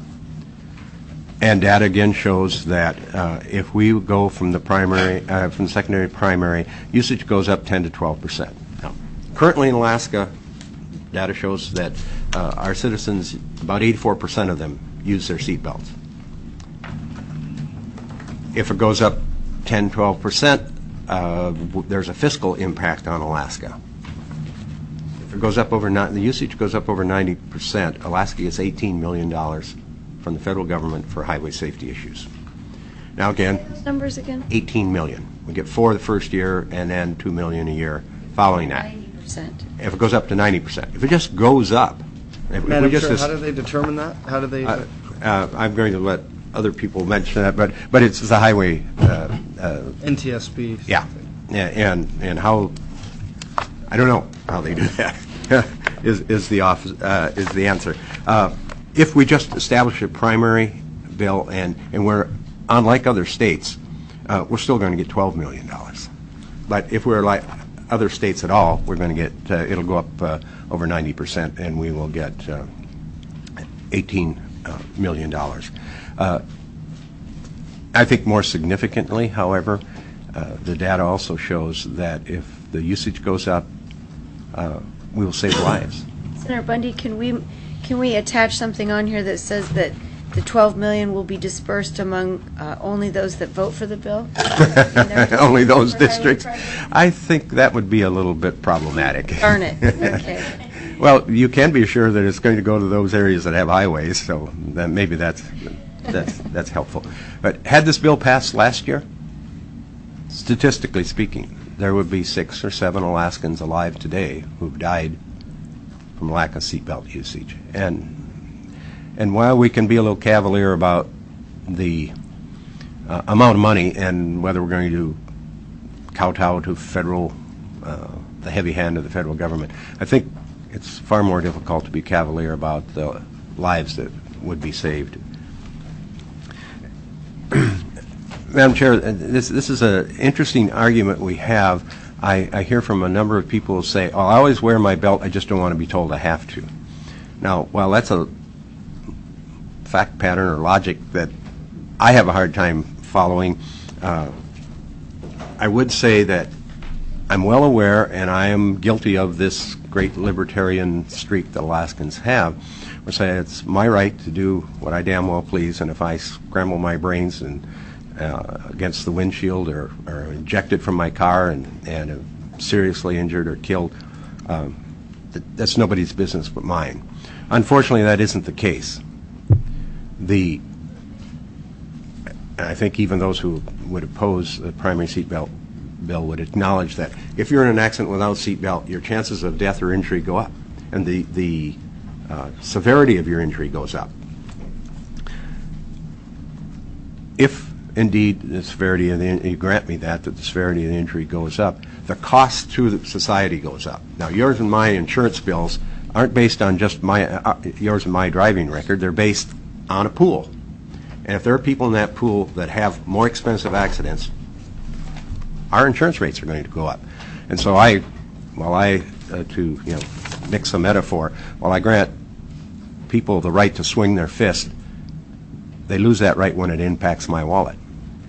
And data again shows that uh, if we go from the primary, uh, from the secondary to primary, usage goes up ten to twelve percent. Now, currently in Alaska, data shows that uh, our citizens, about eighty-four percent of them, use their seatbelts. If it goes up ten, twelve percent, uh, w- there's a fiscal impact on Alaska. If it goes up over, ni- the usage goes up over ninety percent, Alaska gets eighteen million dollars from the federal government for highway safety issues. Now again, Those numbers again? eighteen million. We get four the first year and then two million a year following that. ninety percent. If it goes up to ninety percent. If it just goes up, if we Madam just Chair, as- how do they determine that? How do they? uh, uh, I'm going to let other people mention that, but but it's the highway. Uh, uh, N T S B. yeah, yeah, and and how I don't know how they do that. is is the office uh, is the answer. Uh, if we just establish a primary bill and and we're unlike other states, uh, we're still going to get twelve million dollars. But if we're like other states at all, we're going to get uh, it'll go up uh, over ninety percent, and we will get uh, eighteen uh, million dollars. Uh, I think more significantly, however, uh, the data also shows that if the usage goes up, uh, we will save lives. Senator Bundy, can we, can we attach something on here that says that the twelve million will be dispersed among uh, only those that vote for the bill? Only those For highway districts. projects? I think that would be a little bit problematic. Darn it, okay. Well, you can be sure that it's going to go to those areas that have highways, so then maybe that's that's that's helpful. But had this bill passed last year, statistically speaking, there would be six or seven Alaskans alive today who've died from lack of seatbelt usage. And and while we can be a little cavalier about the uh, amount of money and whether we're going to kowtow to federal, uh, the heavy hand of the federal government, I think it's far more difficult to be cavalier about the lives that would be saved. Madam Chair, this this is an interesting argument we have. I, I hear from a number of people who say, oh, I always wear my belt, I just don't want to be told I have to. Now, while that's a fact pattern or logic that I have a hard time following, uh, I would say that I'm well aware, and I am guilty of this great libertarian streak that Alaskans have, where say it's my right to do what I damn well please, and if I scramble my brains and uh, against the windshield or, or ejected from my car and, and am seriously injured or killed, um, th- that's nobody's business but mine. Unfortunately, that isn't the case. The and I think even those who would oppose the primary seatbelt bill would acknowledge that if you're in an accident without a seatbelt, your chances of death or injury go up, and the the uh, severity of your injury goes up. If indeed the severity of the in- you grant me that that the severity of the injury goes up, the cost to the society goes up. Now, yours and my insurance bills aren't based on just my uh, yours and my driving record. They're based on a pool, and if there are people in that pool that have more expensive accidents, our insurance rates are going to go up. And so I, while I, uh, to you know, mix a metaphor, while I grant people the right to swing their fist, they lose that right when it impacts my wallet.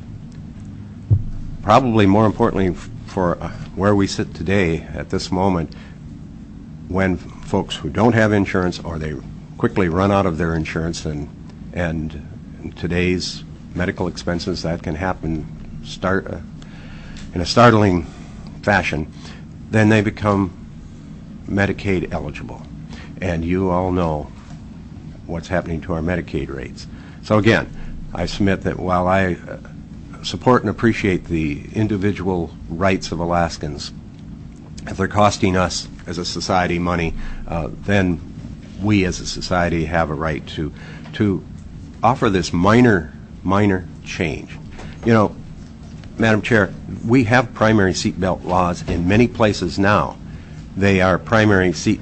Probably more importantly for uh, where we sit today at this moment, when folks who don't have insurance or they quickly run out of their insurance, and and in today's medical expenses, that can happen start uh, in a startling fashion, then they become Medicaid eligible. And you all know what's happening to our Medicaid rates. So again, I submit that while I uh, support and appreciate the individual rights of Alaskans, if they're costing us as a society money, uh, then we as a society have a right to to offer this minor, minor change. You know, Madam Chair, we have primary seatbelt laws in many places now. They are primary seat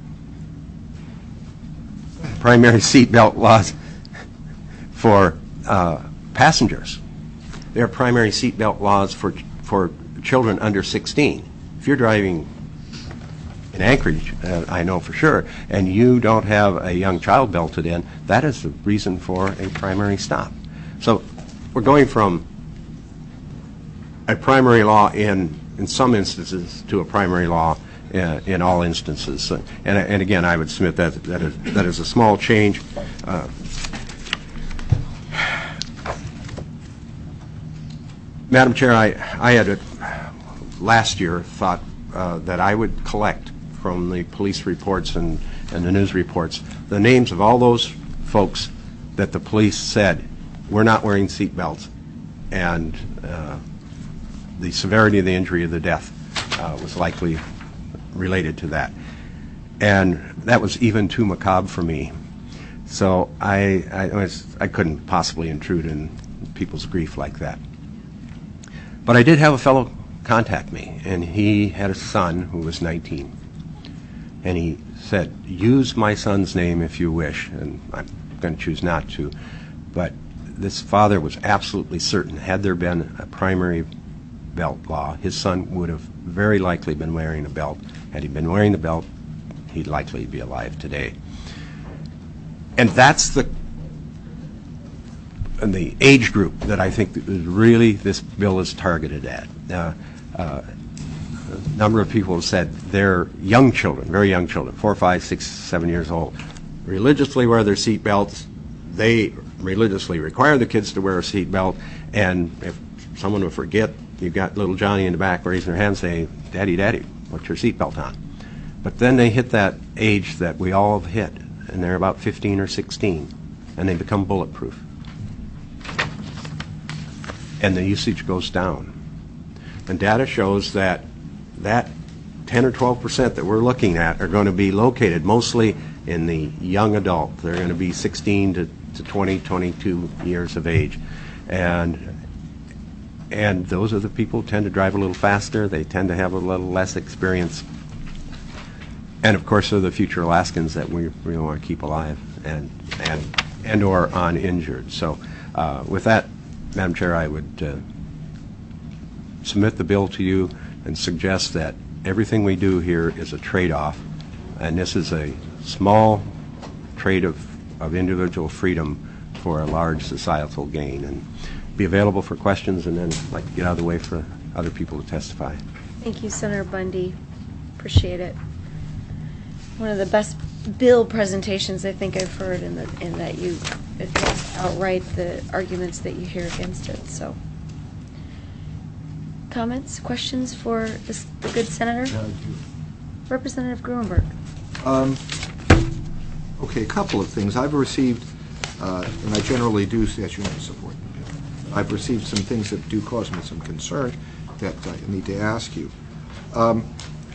primary seatbelt laws for uh, passengers. They are primary seatbelt laws for for children under sixteen. If you're driving in Anchorage, uh, I know for sure, and you don't have a young child belted in, that is the reason for a primary stop. So we're going from a primary law in in some instances to a primary law uh, in all instances. So, and, and again, I would submit that that is, that is a small change. Uh, Madam Chair, I, I had a, last year thought uh, that I would collect from the police reports and, and the news reports the names of all those folks that the police said were not wearing seat belts, and uh, the severity of the injury or the death uh, was likely related to that. And that was even too macabre for me. So I, I, was, I couldn't possibly intrude in people's grief like that. But I did have a fellow contact me, and he had a son who was nineteen. And he said, use my son's name if you wish, and I'm going to choose not to. But this father was absolutely certain, had there been a primary belt law, his son would have very likely been wearing a belt. Had he been wearing the belt, he'd likely be alive today. And that's the and the age group that I think that really this bill is targeted at. Uh, uh, a number of people have said they're young children, very young children, four, five, six, seven years old, religiously wear their seat belts. They religiously require the kids to wear a seat belt, and if someone will forget, you've got little Johnny in the back raising their hand saying, Daddy, Daddy, put your seat belt on. But then they hit that age that we all have hit, and they're about fifteen or sixteen, and they become bulletproof. And the usage goes down. And data shows that that ten or twelve percent that we're looking at are going to be located mostly in the young adult. They're going to be sixteen to, to twenty, twenty-two years of age. And and those are the people who tend to drive a little faster. They tend to have a little less experience. And of course, they're the future Alaskans that we really want to keep alive and and and or uninjured. So uh, with that, Madam Chair, I would uh, submit the bill to you and suggest that everything we do here is a trade-off, and this is a small trade of, of individual freedom for a large societal gain. And be available for questions, and then I'd like to get out of the way for other people to testify. Thank you, Senator Bundy. Appreciate it. One of the best bill presentations I think I've heard, in, the, in that you address outright the arguments that you hear against it. So, comments, questions for this, the good senator? Yeah, Representative Gruenberg. Um, okay, a couple of things. I've received, uh, and I generally do, yes, you know, support. I've received some things that do cause me some concern that I need to ask you. Um,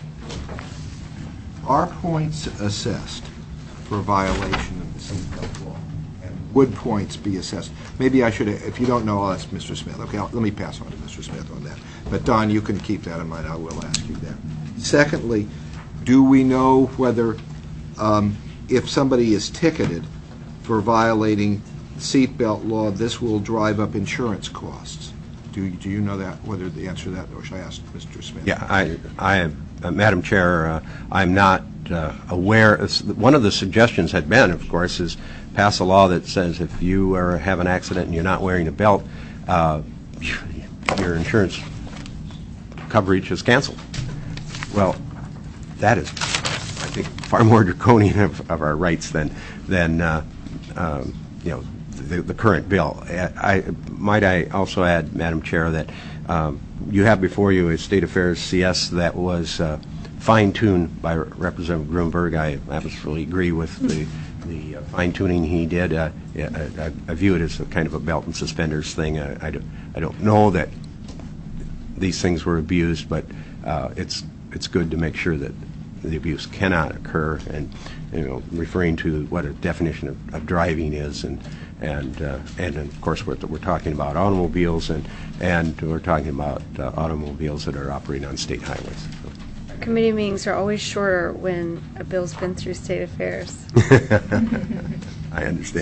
are points assessed for violation of the seatbelt law? And would points be assessed? Maybe I should, if you don't know, I'll ask Mister Smith. Okay, I'll, let me pass on to Mister Smith on that. But Don, you can keep that in mind. I will ask you that. Secondly, do we know whether um, if somebody is ticketed for violating seatbelt law, this will drive up insurance costs? Do, do you know that, whether the answer to that, or should I ask Mister Smith? Yeah, I, I uh, Madam Chair, uh, I'm not uh, aware. One of the suggestions had been, of course, is pass a law that says if you are, have an accident and you're not wearing a belt, uh, your insurance coverage is canceled. Well, that is, I think, far more draconian of, of our rights than, than uh, um, you know, the, the current bill. I, might I also add, Madam Chair, that um, you have before you a State Affairs C S that was uh, fine-tuned by Representative Gruenberg. I absolutely agree with the, the uh, fine-tuning he did. Uh, I, I, I view it as a kind of a belt and suspenders thing. I, I, don't, I don't know that these things were abused, but uh, it's it's good to make sure that the abuse cannot occur, and you know, referring to what a definition of, of driving is, and and uh, and of course we're, we're talking about automobiles, and and we're talking about uh, automobiles that are operating on state highways. So. Committee meetings are always shorter when a bill's been through state affairs. I understand.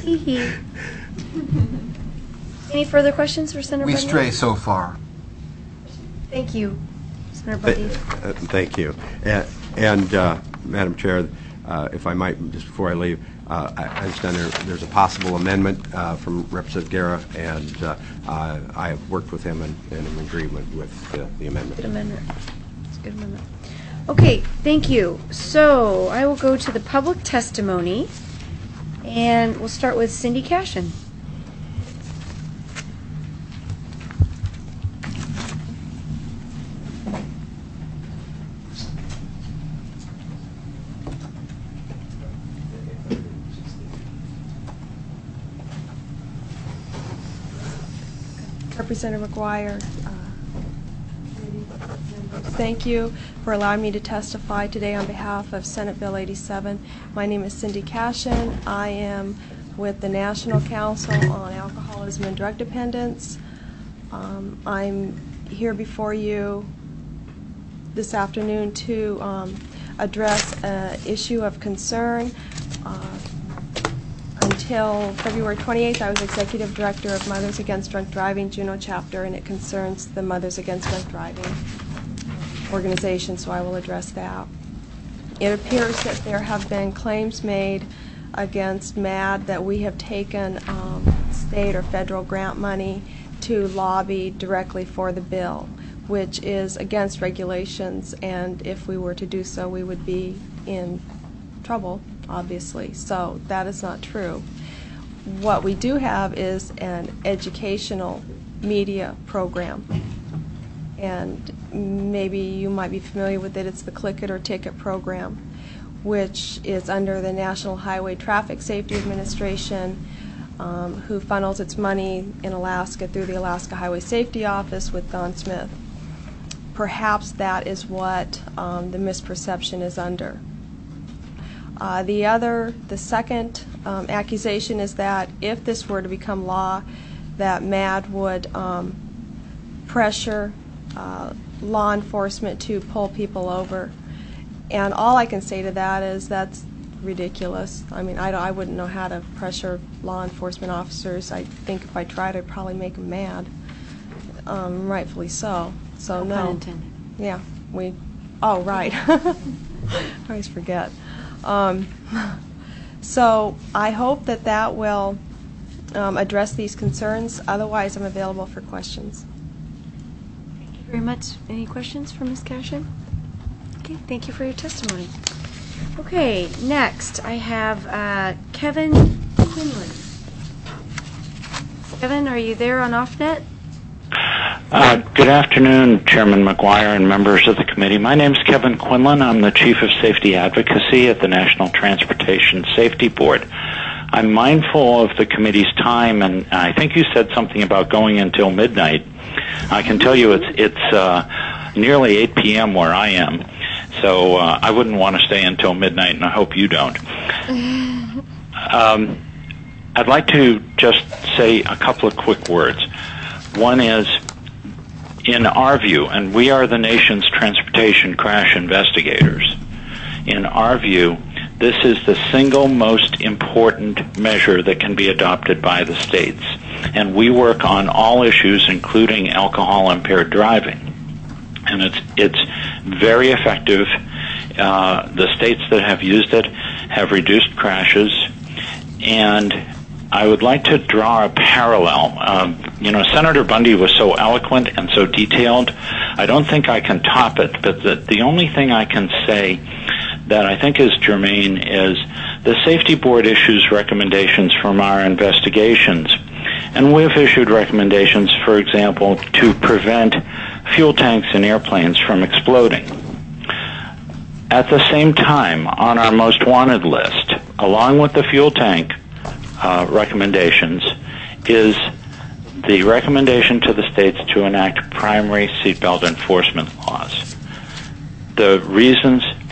Any further questions for Senator We Bundy? stray so far. Thank you, Senator Bundy. Uh, Thank you. And, and uh, Madam Chair, uh, if I might, just before I leave, uh, I I understand there, there's a possible amendment uh, from Representative Guerra, and uh, uh, I have worked with him and, and am in agreement with uh, the amendment. Good amendment. It's a good amendment. Okay, thank you. So I will go to the public testimony, and we'll start with Cindy Cashin. Representative McGuire, uh, thank you for allowing me to testify today on behalf of Senate Bill eighty-seven. My name is Cindy Cashin. I am with the National Council on Alcoholism and Drug Dependence. Um, I'm here before you this afternoon to um, address an issue of concern. Uh, Until February twenty-eighth, I was Executive Director of Mothers Against Drunk Driving, Juneau Chapter, and it concerns the Mothers Against Drunk Driving organization, so I will address that. It appears that there have been claims made against MAD that we have taken um, state or federal grant money to lobby directly for the bill, which is against regulations, and if we were to do so, we would be in trouble, obviously. So that is not true. What we do have is an educational media program, and maybe you might be familiar with it. It's the Click It or Ticket program, which is under the National Highway Traffic Safety Administration, um, who funnels its money in Alaska through the Alaska Highway Safety Office with Don Smith. Perhaps that is what um, the misperception is under. Uh, the other, the second um, accusation is that if this were to become law, that MAD would um, pressure uh, law enforcement to pull people over. And all I can say to that is that's ridiculous. I mean, I, don't, I wouldn't know how to pressure law enforcement officers. I think if I tried, I'd probably make them mad, um, rightfully so. So No no. pun intended. Yeah, we, oh, right. I always forget. Um, so I hope that that will um, address these concerns. Otherwise, I'm available for questions. Thank you very much. Any questions for Miz Cashin? Okay, thank you for your testimony. Okay, next I have uh, Kevin Quinlan. Kevin, are you there on OffNet? Uh, good afternoon, Chairman McGuire and members of the committee. My name is Kevin Quinlan. I'm the Chief of Safety Advocacy at the National Transportation Safety Board. I'm mindful of the committee's time, and I think you said something about going until midnight. I can tell you it's it's uh, nearly eight p m where I am, so uh, I wouldn't want to stay until midnight, and I hope you don't. Um, I'd like to just say a couple of quick words. One is, in our view, and we are the nation's transportation crash investigators, in our view, this is the single most important measure that can be adopted by the states. And we work on all issues, including alcohol-impaired driving. And it's, it's very effective. Uh, the states that have used it have reduced crashes. And I would like to draw a parallel. Um, you know, Senator Bundy was so eloquent and so detailed. I don't think I can top it, but the, the only thing I can say that I think is germane is the Safety Board issues recommendations from our investigations. And we've issued recommendations, for example, to prevent fuel tanks in airplanes from exploding. At the same time, on our most wanted list, along with the fuel tank Uh, recommendations, is the recommendation to the states to enact primary seatbelt enforcement laws. The reasons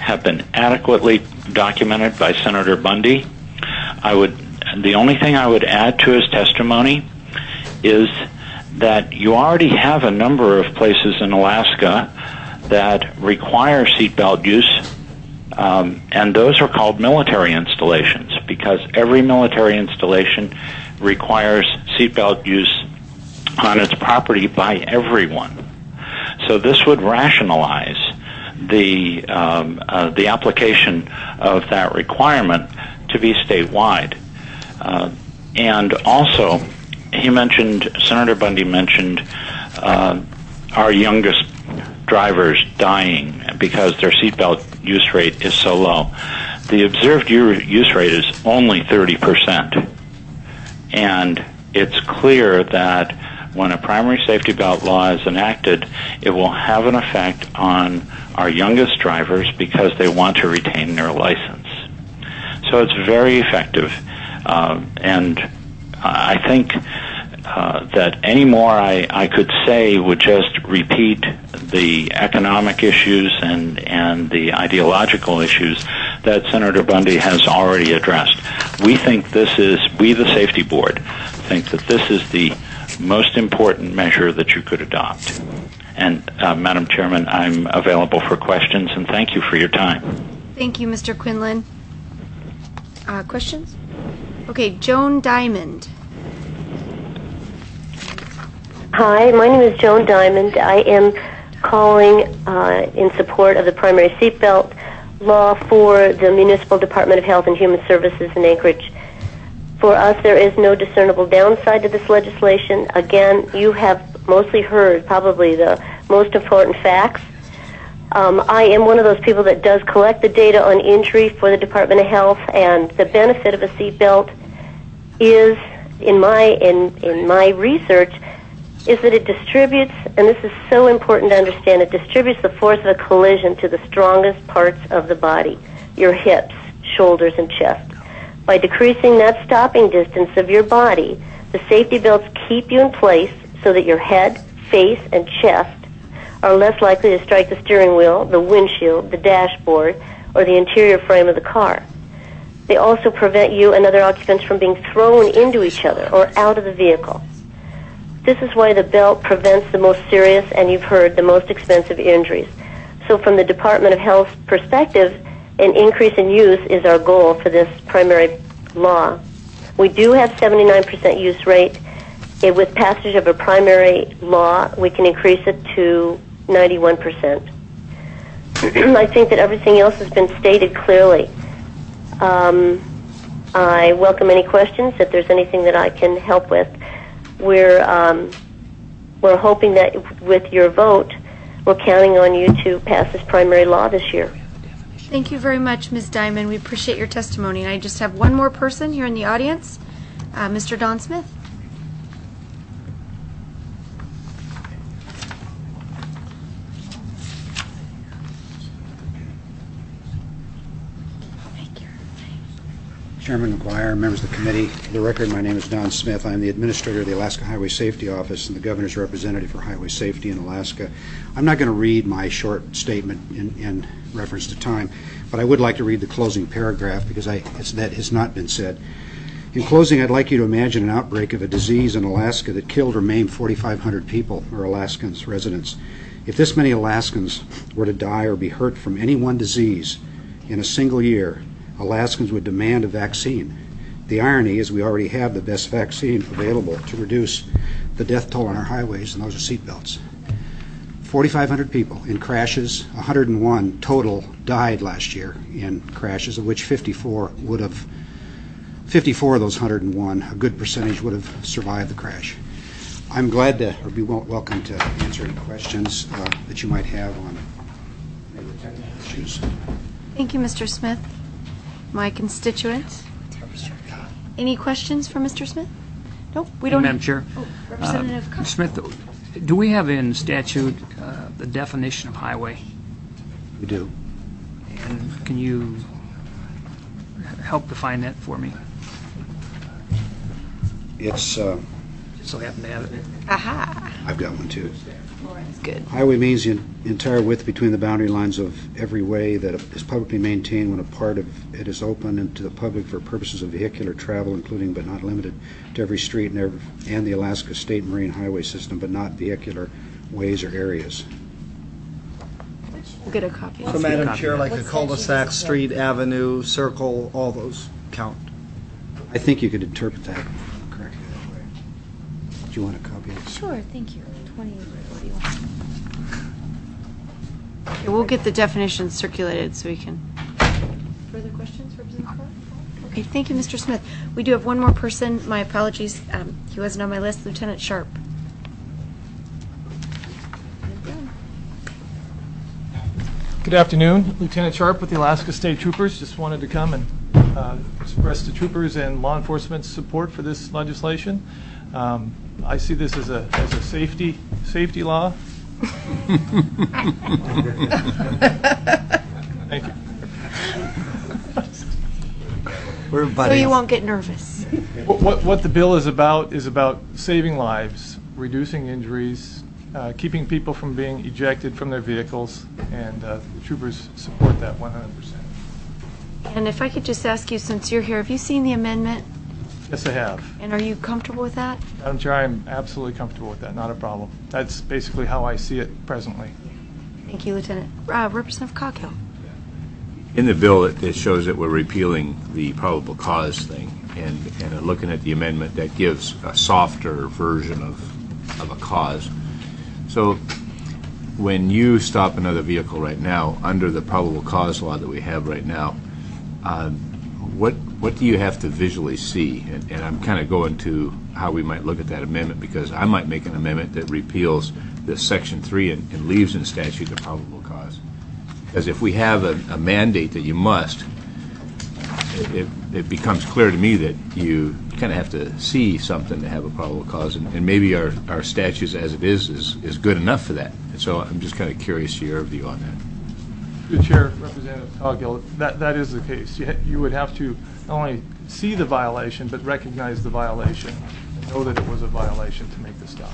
have been adequately documented by Senator Bundy. I would, the only thing I would add to his testimony is that you already have a number of places in Alaska that require seatbelt use, um, and those are called military installations because every military installation requires seatbelt use on its property by everyone. So this would rationalize the um, uh, the application of that requirement to be statewide. Uh, and also, he mentioned, Senator Bundy mentioned uh, our youngest drivers dying because their seatbelt use rate is so low. The observed use rate is only thirty percent. And it's clear that when a primary safety belt law is enacted, it will have an effect on our youngest drivers because they want to retain their license. So it's very effective. Uh, and I think uh, that any more I, I could say would just repeat the economic issues and, and the ideological issues that Senator Bundy has already addressed. We think this is, we the Safety Board, think that this is the most important measure that you could adopt. And, uh, Madam Chairman, I'm available for questions, and thank you for your time. Thank you, Mister Quinlan. Uh, questions? Okay, Joan Diamond. Hi, my name is Joan Diamond. I am calling uh, in support of the primary seatbelt law for the Municipal Department of Health and Human Services in Anchorage. For us, there is no discernible downside to this legislation. Again, you have mostly heard probably the most important facts. Um, I am one of those people that does collect the data on injury for the Department of Health, and the benefit of a seatbelt is, in my in in my research, is that it distributes, and this is so important to understand, it distributes the force of a collision to the strongest parts of the body, your hips, shoulders, and chest. By decreasing that stopping distance of your body, the safety belts keep you in place so that your head, face, and chest are less likely to strike the steering wheel, the windshield, the dashboard, or the interior frame of the car. They also prevent you and other occupants from being thrown into each other or out of the vehicle. This is why the belt prevents the most serious, and you've heard, the most expensive injuries. So from the Department of Health's perspective, an increase in use is our goal for this primary law. We do have seventy-nine percent use rate. It, with passage of a primary law, we can increase it to ninety-one percent. I think that everything else has been stated clearly. Um, I welcome any questions if there's anything that I can help with. We're um, we're hoping that with your vote, we're counting on you to pass this primary law this year. Thank you very much, Miz Diamond. We appreciate your testimony. And I just have one more person here in the audience, uh, Mister Don Smith. Chairman McGuire, members of the committee, for the record, my name is Don Smith. I'm the administrator of the Alaska Highway Safety Office and the governor's representative for highway safety in Alaska. I'm not going to read my short statement in, in reference to time, but I would like to read the closing paragraph because I, it's, that has not been said. In closing, I'd like you to imagine an outbreak of a disease in Alaska that killed or maimed forty-five hundred people, or Alaskans, residents. If this many Alaskans were to die or be hurt from any one disease in a single year, Alaskans would demand a vaccine. The irony is we already have the best vaccine available to reduce the death toll on our highways, and those are seatbelts. forty-five hundred people in crashes, one hundred one total died last year in crashes, of which fifty-four would have, fifty-four of those one hundred one, a good percentage would have survived the crash. I'm glad to, or be welcome to answer any questions uh, that you might have on maybe technical issues. Thank you, Mister Smith. My constituents. Any questions for Mister Smith? Nope, we don't. Madam have, Chair. Oh, Representative uh, Cox. Smith, do we have in statute uh, the definition of highway? We do. And can you help define that for me? It's. Uh, Just so I happen to have it. Aha. I've got one too. Good. Highway means the entire width between the boundary lines of every way that is publicly maintained when a part of it is open and to the public for purposes of vehicular travel, including but not limited to every street and, every, and the Alaska State Marine Highway System, but not vehicular ways or areas. We'll get a copy. So, Madam Chair, like a cul-de-sac, street, avenue, circle, all those count. I think you could interpret that correctly that way. Do you want a copy of it? Sure, thank you. twenty forty-one. Okay, we'll get the definitions circulated so we can. Further questions, Representative Clark? Okay, thank you, Mister Smith. We do have one more person. My apologies. Um, he wasn't on my list. Lieutenant Sharp. Good afternoon, Lieutenant Sharp with the Alaska State Troopers. Just wanted to come and uh, express the troopers and law enforcement's support for this legislation. Um, I see this as a as a safety safety law. Thank you. We're So buddies. you won't get nervous. What, what what the bill is about is about saving lives, reducing injuries, uh, keeping people from being ejected from their vehicles, and uh, the troopers support that one hundred percent. And if I could just ask you, since you're here, have you seen the amendment? Yes, I have. And are you comfortable with that? Madam Chair, I'm absolutely comfortable with that. Not a problem. That's basically how I see it presently. Thank you, Lieutenant. Uh, Representative Coghill. In the bill, it, it shows that we're repealing the probable cause thing and, and looking at the amendment that gives a softer version of, of a cause. So when you stop another vehicle right now, under the probable cause law that we have right now, um, what what do you have to visually see? And, and I'm kind of going to how we might look at that amendment, because I might make an amendment that repeals this section three and, and leaves in statute the probable cause. Because if we have a, a mandate that you must, it, it, it becomes clear to me that you kind of have to see something to have a probable cause, and, and maybe our, our statutes as it is, is is good enough for that. And so I'm just kind of curious to your view on that. Good Chair, Representative Coghill, that, that is the case. You, ha you would have to not only see the violation, but recognize the violation and know that it was a violation to make the stop.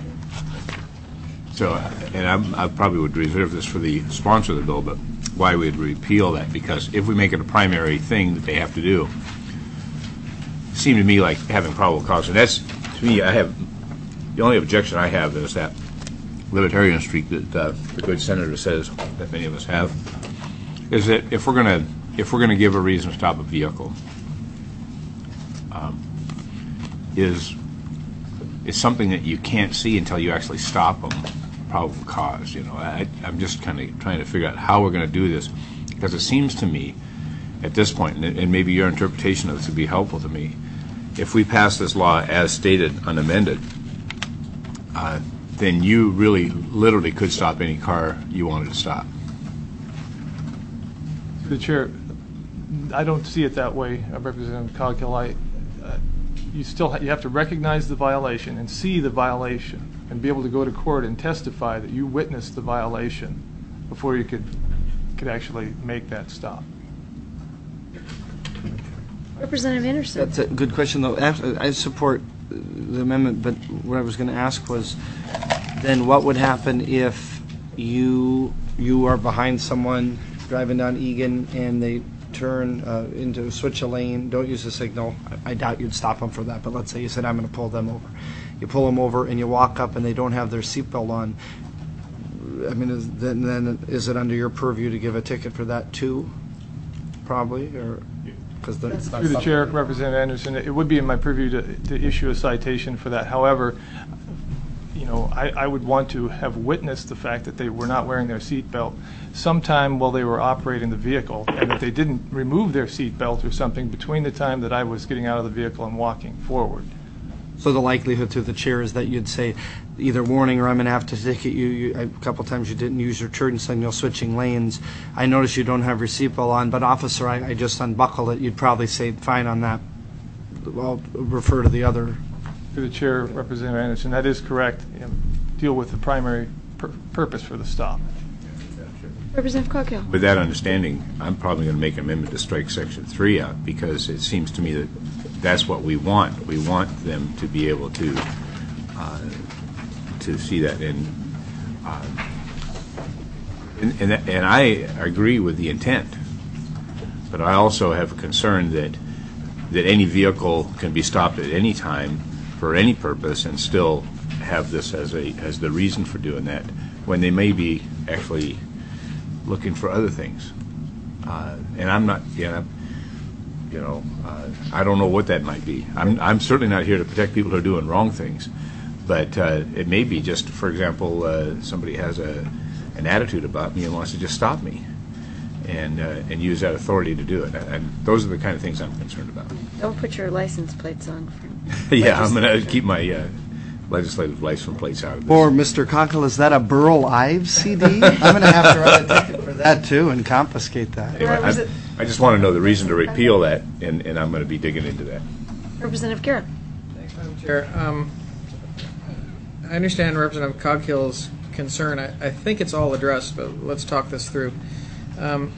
So, and I'm, I probably would reserve this for the sponsor of the bill, but why we'd repeal that, because if we make it a primary thing that they have to do, it seemed to me like having probable cause. And that's, to me, I have, the only objection I have is that libertarian streak that uh, the good senator says that many of us have, is that if we're going to if we're going to give a reason to stop a vehicle, um, is is something that you can't see until you actually stop them. Probable cause, you know. I, I'm just kind of trying to figure out how we're going to do this, because it seems to me, at this point, and, and maybe your interpretation of this would be helpful to me, if we pass this law as stated, unamended, uh, then you really literally could stop any car you wanted to stop. The Chair, I don't see it that way, uh, Representative Coghill. I, uh, you still ha you have to recognize the violation and see the violation and be able to go to court and testify that you witnessed the violation before you could could actually make that stop. Representative Anderson. That's a good question, though. Actually, I support the amendment, but what I was going to ask was, then what would happen if you you are behind someone driving down Egan and they turn uh, into switch a lane, don't use the signal? I, I doubt you'd stop them for that, but let's say you said, I'm going to pull them over. You pull them over and you walk up and they don't have their seatbelt on. I mean, is, then, then is it under your purview to give a ticket for that too? Probably, or because that's not Through the Chair, Representative Anderson, it would be in my purview to, to issue a citation for that. However, you know, I, I would want to have witnessed the fact that they were not wearing their seatbelt sometime while they were operating the vehicle, and that they didn't remove their seatbelt or something between the time that I was getting out of the vehicle and walking forward. So the likelihood through the chair is that you'd say either warning or I'm going to have to ticket you. you a couple times you didn't use your turn signal switching lanes. I notice you don't have your seatbelt on, but officer, I, I just unbuckled it. You'd probably say fine on that. I'll refer to the other. Through the Chair, Representative Anderson, that is correct. You know, deal with the primary pur purpose for the stop. Representative Coghill. With that understanding, I'm probably going to make an amendment to strike Section three out, because it seems to me that that's what we want. We want them to be able to uh, to see that. And uh, and, and, that, and I agree with the intent, but I also have a concern that that any vehicle can be stopped at any time for any purpose and still have this as a as the reason for doing that, when they may be actually looking for other things. Uh, and I'm not, you know, you know uh, I don't know what that might be. I'm I'm certainly not here to protect people who are doing wrong things, but uh, it may be just, for example, uh, somebody has a an attitude about me and wants to just stop me, and uh, and use that authority to do it. And those are the kind of things I'm concerned about. Don't put your license plates on. For yeah, I'm going to keep my uh, legislative license plates out of this. Or, Mister Conkle, is that a Burl Ives C D? I'm going to have to write a ticket for that, too, and confiscate that. Anyway, I, I just want to know the reason to repeal that, and, and I'm going to be digging into that. Representative Garrett. Thanks, Madam Chair. Um, I understand Representative Coghill's concern. I, I think it's all addressed, but let's talk this through. Um,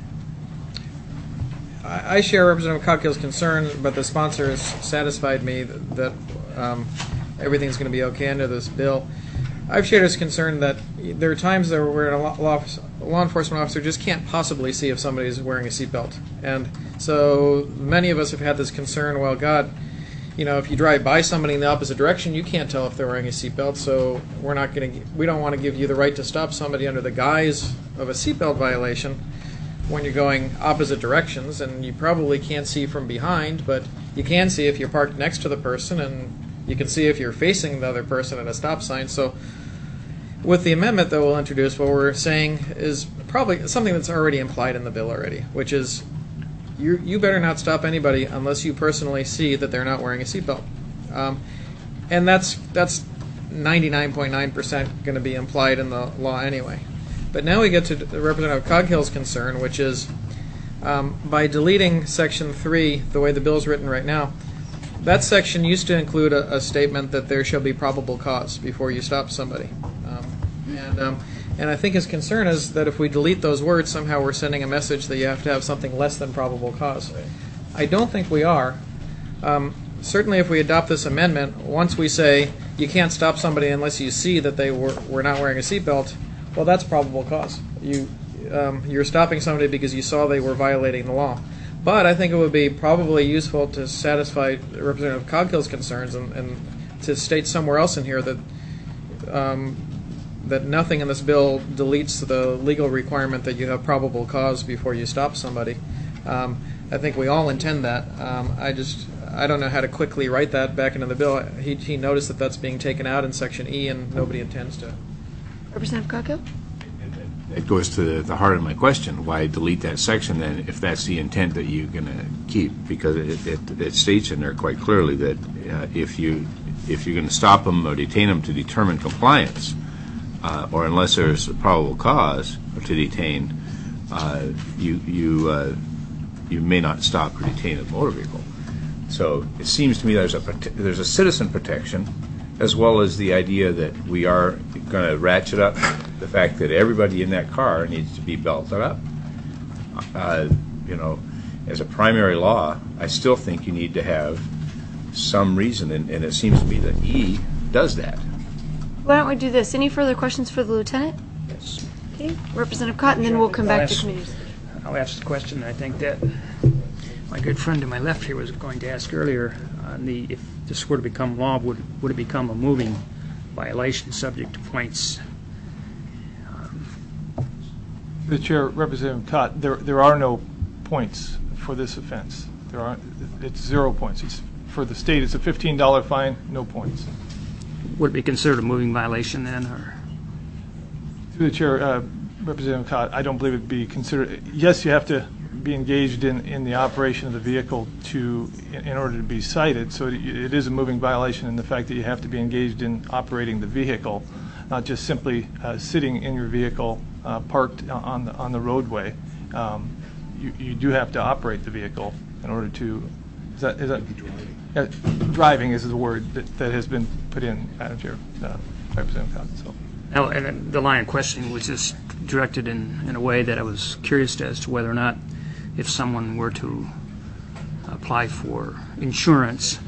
I, I share Representative Coghill's concern, but the sponsor has satisfied me that, that um, everything's going to be okay under this bill. I've shared his concern that there are times there where a law, law enforcement officer just can't possibly see if somebody is wearing a seatbelt. And so many of us have had this concern, well, God, you know, if you drive by somebody in the opposite direction, you can't tell if they're wearing a seatbelt, so we're not going to, we don't want to give you the right to stop somebody under the guise of a seatbelt violation when you're going opposite directions, and you probably can't see from behind, but you can see if you're parked next to the person, and you can see if you're facing the other person at a stop sign. So with the amendment that we'll introduce, what we're saying is probably something that's already implied in the bill already, which is you you better not stop anybody unless you personally see that they're not wearing a seatbelt. Um, and that's that's ninety-nine point nine percent going to be implied in the law anyway. But now we get to Representative Coghill's concern, which is um, by deleting Section three, the way the bill is written right now, that section used to include a, a statement that there shall be probable cause before you stop somebody. Um, and um, and I think his concern is that if we delete those words, somehow we're sending a message that you have to have something less than probable cause. I don't think we are. Um, certainly if we adopt this amendment, once we say you can't stop somebody unless you see that they were, were not wearing a seatbelt, well, that's probable cause. You, um, you're stopping somebody because you saw they were violating the law. But I think it would be probably useful to satisfy Representative Coghill's concerns and, and to state somewhere else in here that um, that nothing in this bill deletes the legal requirement that you have probable cause before you stop somebody. Um, I think we all intend that. Um, I just I don't know how to quickly write that back into the bill. He, he noticed that that's being taken out in Section E, and nobody intends to. Representative Coghill? It goes to the heart of my question. Why delete that section then if that's the intent that you're going to keep? Because it, it, it states in there quite clearly that uh, if, you, if you're going to stop them or detain them to determine compliance, uh, or unless there's a probable cause to detain, uh, you, you, uh, you may not stop or detain a motor vehicle. So it seems to me there's a, there's a citizen protection, as well as the idea that we are going to ratchet up the fact that everybody in that car needs to be belted up. Uh, you know, as a primary law, I still think you need to have some reason, and, and it seems to me that E does that. Why don't we do this? Any further questions for the lieutenant? Yes. Okay, Representative Cotton, then we'll come I'll back to ask- committees. I'll ask the question I think that my good friend to my left here was going to ask earlier. On the, if this were to become law, would, would it become a moving violation subject to points? The Chair, Representative Cott, there there are no points for this offense. There are it's zero points. It's for the state. It's a fifteen dollar fine, no points. Would it be considered a moving violation then, or? Through the Chair, uh, Representative Cott, I don't believe it would be considered. Yes, you have to be engaged in, in the operation of the vehicle to in, in order to be cited. So it, it is a moving violation in the fact that you have to be engaged in operating the vehicle, not just simply uh, sitting in your vehicle uh, parked on the on the roadway. Um, you, you do have to operate the vehicle in order to. Is that is that yeah, driving is the word that, that has been put in, Madam Chair, uh, Representative Cott. So. Now, and the line of questioning was just directed in, in a way that I was curious as to whether or not, if someone were to apply for insurance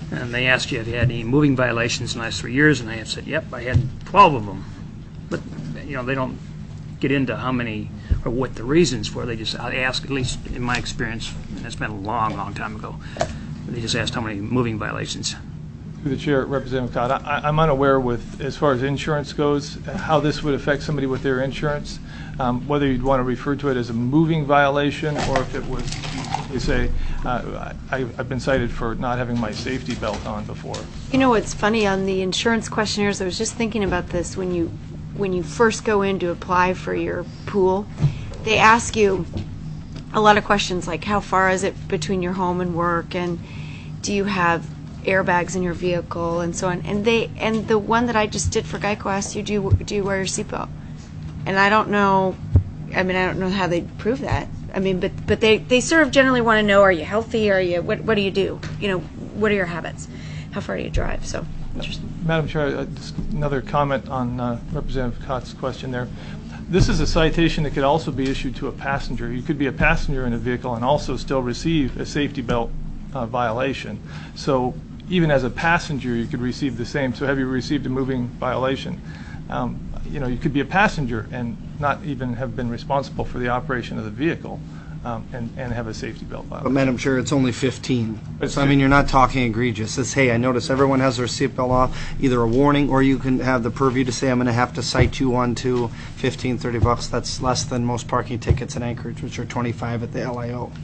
And they asked you if you had any moving violations in the last three years, and I have said, yep, I had twelve of them. But, you know, they don't get into how many or what the reasons for. They just ask, at least in my experience, and it's been a long, long time ago, they just asked how many moving violations. Through the chair, Representative Codd, I, I'm unaware with, as far as insurance goes, how this would affect somebody with their insurance, um, whether you'd want to refer to it as a moving violation or if it was, you say, uh, I, I've been cited for not having my safety belt on before. You know what's funny on the insurance questionnaires, I was just thinking about this when you when you first go in to apply for your pool, they ask you a lot of questions like how far is it between your home and work, and do you have airbags in your vehicle, and so on. And they and the one that I just did for Geico asked you, do you do you wear your seatbelt? And I don't know. I mean, I don't know how they prove that. I mean, but but they, they sort of generally want to know: are you healthy? Are you what what do you do? You know, what are your habits? How far do you drive? So interesting. Madam Chair, uh, just another comment on uh, Representative Cott's question there. This is a citation that could also be issued to a passenger. You could be a passenger in a vehicle and also still receive a safety belt uh, violation. So even as a passenger, you could receive the same. So have you received a moving violation? Um, you know, you could be a passenger and not even have been responsible for the operation of the vehicle um, and, and have a safety belt violation. But Madam Chair, it's only fifteen. It's So I mean, you're not talking egregious. It's, hey, I notice everyone has their seatbelt off, either a warning or you can have the purview to say, I'm going to have to cite you on to fifteen, thirty bucks. That's less than most parking tickets in Anchorage, which are twenty-five at the L I O.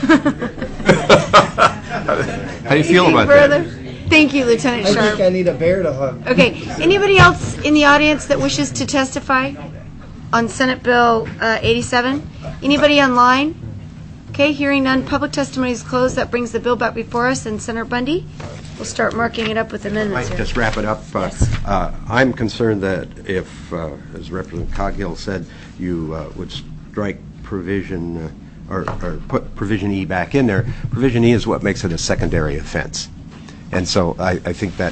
How do you feel about Further? that? Thank you, Lieutenant I Sharp. think I need a bear to hug. Okay. Anybody else in the audience that wishes to testify on Senate Bill uh, eighty-seven? Anybody online? Okay, hearing none, public testimony is closed. That brings the bill back before us, and Senator Bundy will start marking it up with amendments Might here. just wrap it up. Uh, uh, I'm concerned that if, uh, as Representative Coghill said, you uh, would strike provision uh, or, or put provision E back in there. Provision E is what makes it a secondary offense. And so I, I think that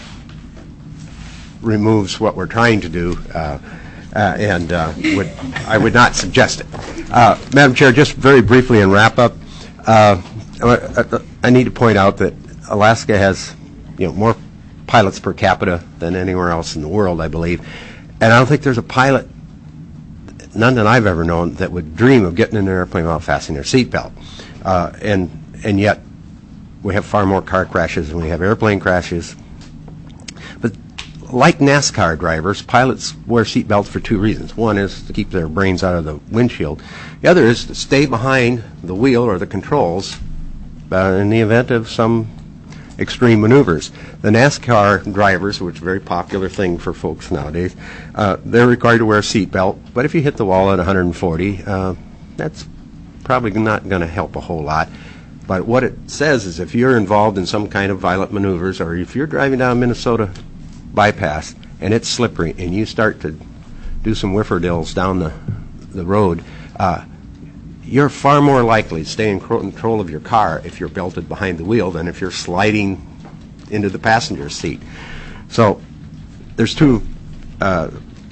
removes what we're trying to do, uh, uh, and uh, would, I would not suggest it. Uh, Madam Chair, just very briefly in wrap-up, uh, I, I need to point out that Alaska has, you know, more pilots per capita than anywhere else in the world, I believe, and I don't think there's a pilot, none that I've ever known, that would dream of getting in an airplane without fastening their seatbelt, uh, and and yet we have far more car crashes than we have airplane crashes. But like NASCAR drivers, pilots wear seatbelts for two reasons. One is to keep their brains out of the windshield. The other is to stay behind the wheel or the controls uh, in the event of some extreme maneuvers. The NASCAR drivers, which is a very popular thing for folks nowadays, uh, they're required to wear a seatbelt. But if you hit the wall at one hundred forty, uh, that's probably not going to help a whole lot. But what it says is if you're involved in some kind of violent maneuvers, or if you're driving down Minnesota bypass and it's slippery and you start to do some whifferdills down the, the road, uh, you're far more likely to stay in control of your car if you're belted behind the wheel than if you're sliding into the passenger seat. So there's two uh,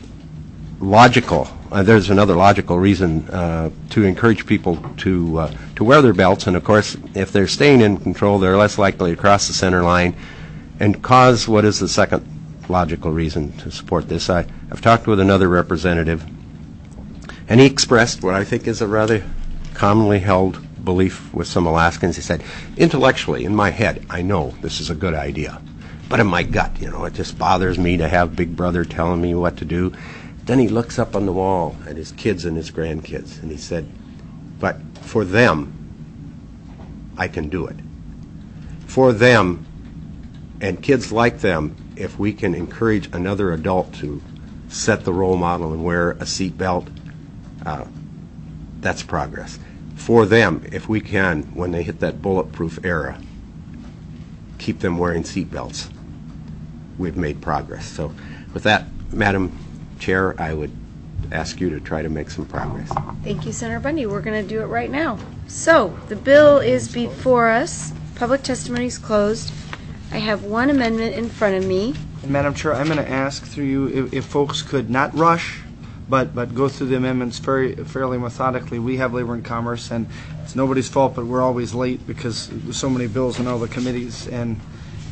logical Uh, there's another logical reason uh, to encourage people to uh, to wear their belts, and of course, if they're staying in control, they're less likely to cross the center line and cause what is the second logical reason to support this. I, I've talked with another representative, and he expressed what I think is a rather commonly held belief with some Alaskans. He said, intellectually, in my head, I know this is a good idea, but in my gut, you know, it just bothers me to have Big Brother telling me what to do. Then he looks up on the wall at his kids and his grandkids, and he said, but for them, I can do it. For them and kids like them, if we can encourage another adult to set the role model and wear a seatbelt, uh, that's progress. For them, if we can, when they hit that bulletproof era, keep them wearing seatbelts, we've made progress. So with that, Madam Chair, I would ask you to try to make some progress. Thank you, Senator Bundy. We're going to do it right now. So, the bill is before us. Public testimony is closed. I have one amendment in front of me. And Madam Chair, I'm going to ask through you if, if folks could not rush, but but go through the amendments very fairly methodically. We have Labor and Commerce, and it's nobody's fault, but we're always late because there's so many bills in all the committees, and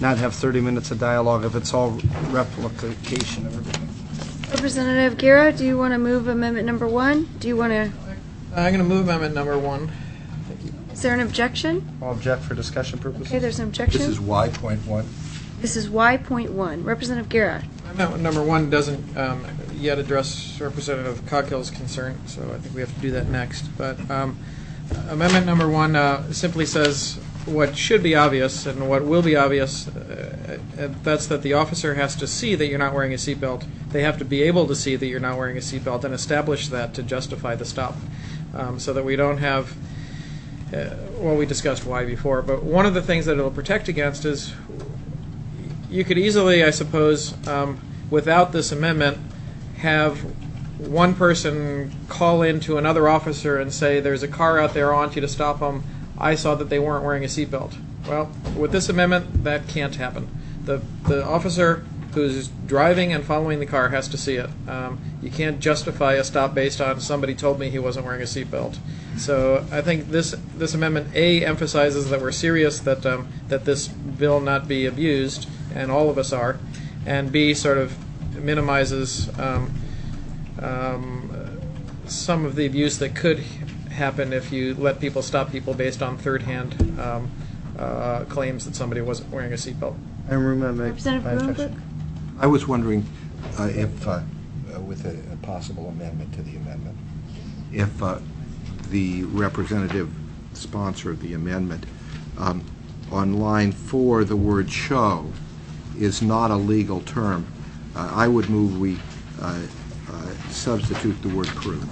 not have thirty minutes of dialogue if it's all replication of everything. Representative Guerra, do you want to move amendment number one? Do you want to? I'm going to move amendment number one. Is there an objection? I'll object for discussion purposes. Okay, there's an objection. This is Y point one. This is Y point one. Representative Guerra. Amendment number one doesn't um, yet address Representative Coghill's concern, so I think we have to do that next. But um, amendment number one uh, simply says what should be obvious and what will be obvious. Uh, and that's that the officer has to see that you're not wearing a seatbelt. They have to be able to see that you're not wearing a seatbelt and establish that to justify the stop, um, so that we don't have. Uh, well, we discussed why before, but one of the things that it'll protect against is you could easily, I suppose, um, without this amendment, have one person call in to another officer and say, there's a car out there, I want you to stop them. I saw that they weren't wearing a seatbelt. Well, with this amendment, that can't happen. The, the officer who's driving and following the car has to see it. Um, you can't justify a stop based on somebody told me he wasn't wearing a seatbelt. So I think this this amendment A emphasizes that we're serious that um, that this bill not be abused, and all of us are, and B sort of minimizes um, um, some of the abuse that could happen if you let people stop people based on third-hand um, uh, claims that somebody wasn't wearing a seatbelt. I remember. Representative Gruenberg? I was wondering uh, if, uh, uh, with a, a possible amendment to the amendment, if uh, the representative sponsor of the amendment, um, on line four, the word show is not a legal term. Uh, I would move we uh, uh, substitute the word prove.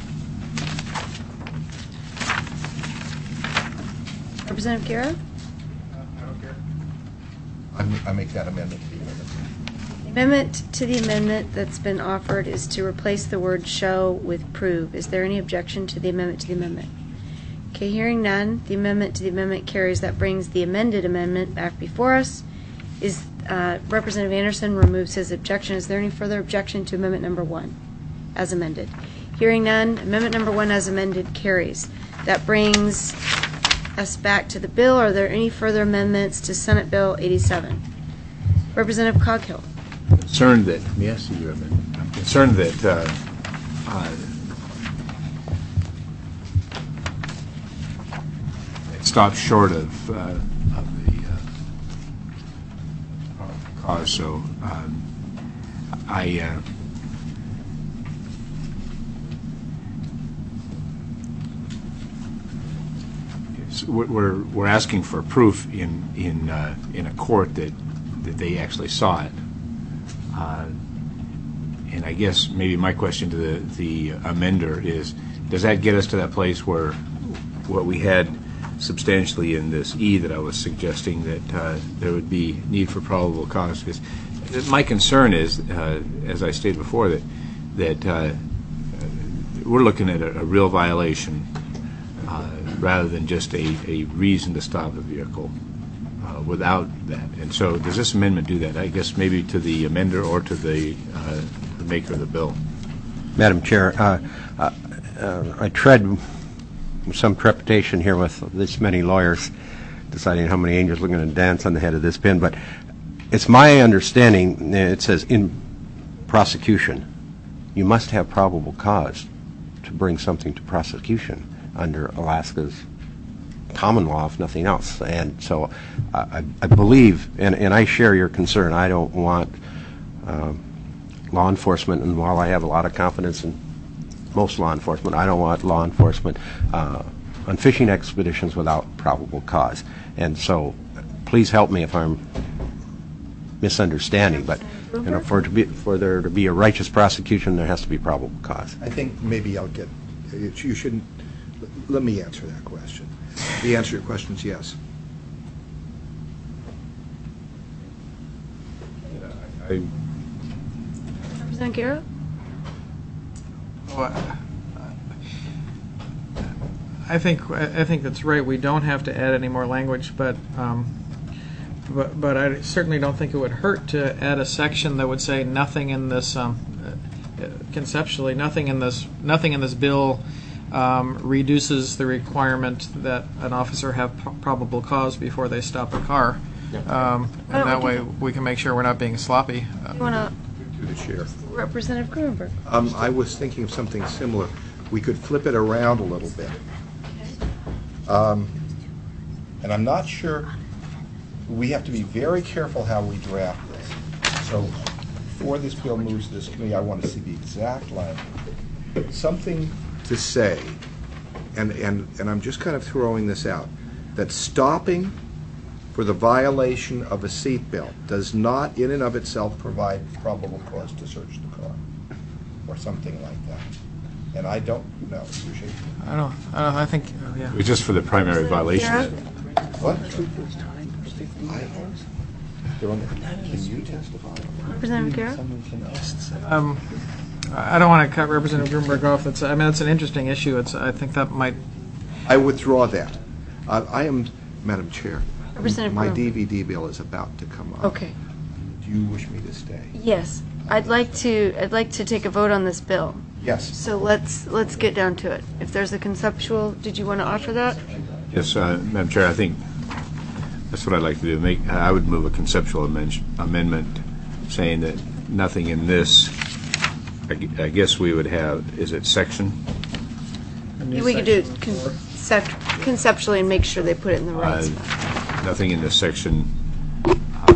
Representative Guerra? I make that amendment to the amendment. The amendment to the amendment that's been offered is to replace the word show with prove. Is there any objection to the amendment to the amendment? Okay, hearing none, the amendment to the amendment carries. That brings the amended amendment back before us. Is uh, Representative Anderson removes his objection. Is there any further objection to amendment number one as amended? Hearing none, amendment number one as amended carries. That brings us back to the bill. Are there any further amendments to Senate Bill eighty-seven? Representative Coghill. Concerned that, yes, you have I'm concerned that uh, uh, it stops short of, uh, of the uh, cause. So um, I. Uh, We're we're asking for proof in in uh, in a court that that they actually saw it, uh, and I guess maybe my question to the the amender is, does that get us to that place where what we had substantially in this E that I was suggesting, that uh, there would be need for probable cause? Because my concern is, uh, as I stated before, that that uh, we're looking at a, a real violation. Uh, rather than just a, a reason to stop a vehicle uh, without that. And so does this amendment do that? I guess maybe to the amender or to the, uh, the maker of the bill. Madam Chair, uh, uh, uh, I tread with some trepidation here with this many lawyers deciding how many angels are going to dance on the head of this pin, but it's my understanding, it says in prosecution, you must have probable cause to bring something to prosecution under Alaska's common law, if nothing else. And so I, I believe, and, and I share your concern, I don't want um, law enforcement, and while I have a lot of confidence in most law enforcement, I don't want law enforcement uh, on fishing expeditions without probable cause. And so please help me if I'm misunderstanding, but you know, for, to be, for there to be a righteous prosecution, there has to be probable cause. I think maybe I'll get, you shouldn't, let me answer that question. The answer to your question is yes. I, Representative Guerra? Well, I think I think that's right. We don't have to add any more language, but um, but but I certainly don't think it would hurt to add a section that would say nothing in this um, uh, conceptually nothing in this nothing in this bill um, reduces the requirement that an officer have p- probable cause before they stop a car. Um, don't And that we way, we can make sure we're not being sloppy. Uh, You want to, To the chair. Representative Gruenberg? Um, I was thinking of something similar. We could flip it around a little bit. Um, and I'm not sure, we have to be very careful how we draft this. So before this bill moves to this committee, I want to see the exact language. Something to say, and, and, and I'm just kind of throwing this out, that stopping for the violation of a seatbelt does not in and of itself provide probable cause to search the car, or something like that. And I don't know. You're shaking. I don't, I don't, I think, uh, yeah. It's just for the primary violations. What? I, they're on the- can you testify? Representative Guerra? Um, I I don't want to cut Representative Gruenberg off. That's, I mean, it's an interesting issue. It's, I think that might, I withdraw that. Uh, I am, Madam Chair, Representative my Gruenberg. D V D bill is about to come up. Okay. Do you wish me to stay? Yes. I'd like to, I'd like to take a vote on this bill. Yes. So let's, let's get down to it. If there's a conceptual, did you want to offer that? Yes, uh, Madam Chair, I think that's what I'd like to do. Make, I would move a conceptual amend- amendment saying that nothing in this, I gu- I guess we would have, is it section? We could do it concep- conceptually and make sure they put it in the right Uh, spot. Nothing in this section uh,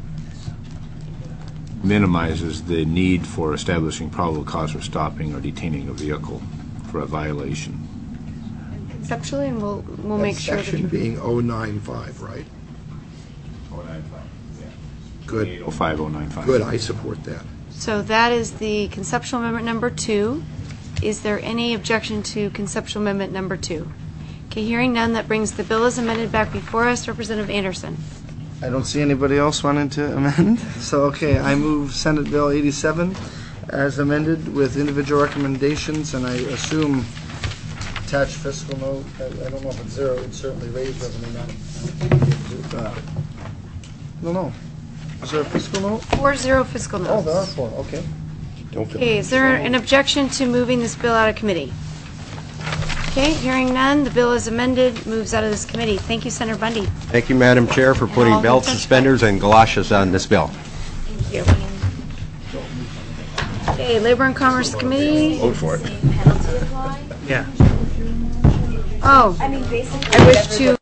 minimizes the need for establishing probable cause for stopping or detaining a vehicle for a violation. Conceptually, and we'll, we'll make That sure. section that being oh nine five, right? oh nine five, yeah. Good. oh five oh nine five. Good, I support that. So that is the conceptual amendment number two. Is there any objection to conceptual amendment number two? Okay, hearing none, that brings the bill as amended back before us. Representative Anderson. I don't see anybody else wanting to amend. So, okay, I move Senate Bill eighty-seven as amended with individual recommendations, and I assume attached fiscal note. I, I don't know if it's zero. It would certainly raise revenue, not. Uh, no, no. Is there a fiscal note? Four zero fiscal notes. Oh, there are four. Okay. Don't feel. Okay, is there an objection to moving this bill out of committee? Okay, hearing none, the bill is amended, moves out of this committee. Thank you, Senator Bundy. Thank you, Madam Chair, for putting all belts, consent- suspenders, and galoshes on this bill. Thank you. Okay, Labor and Commerce Committee. Vote for it. Yeah. Oh, I wish to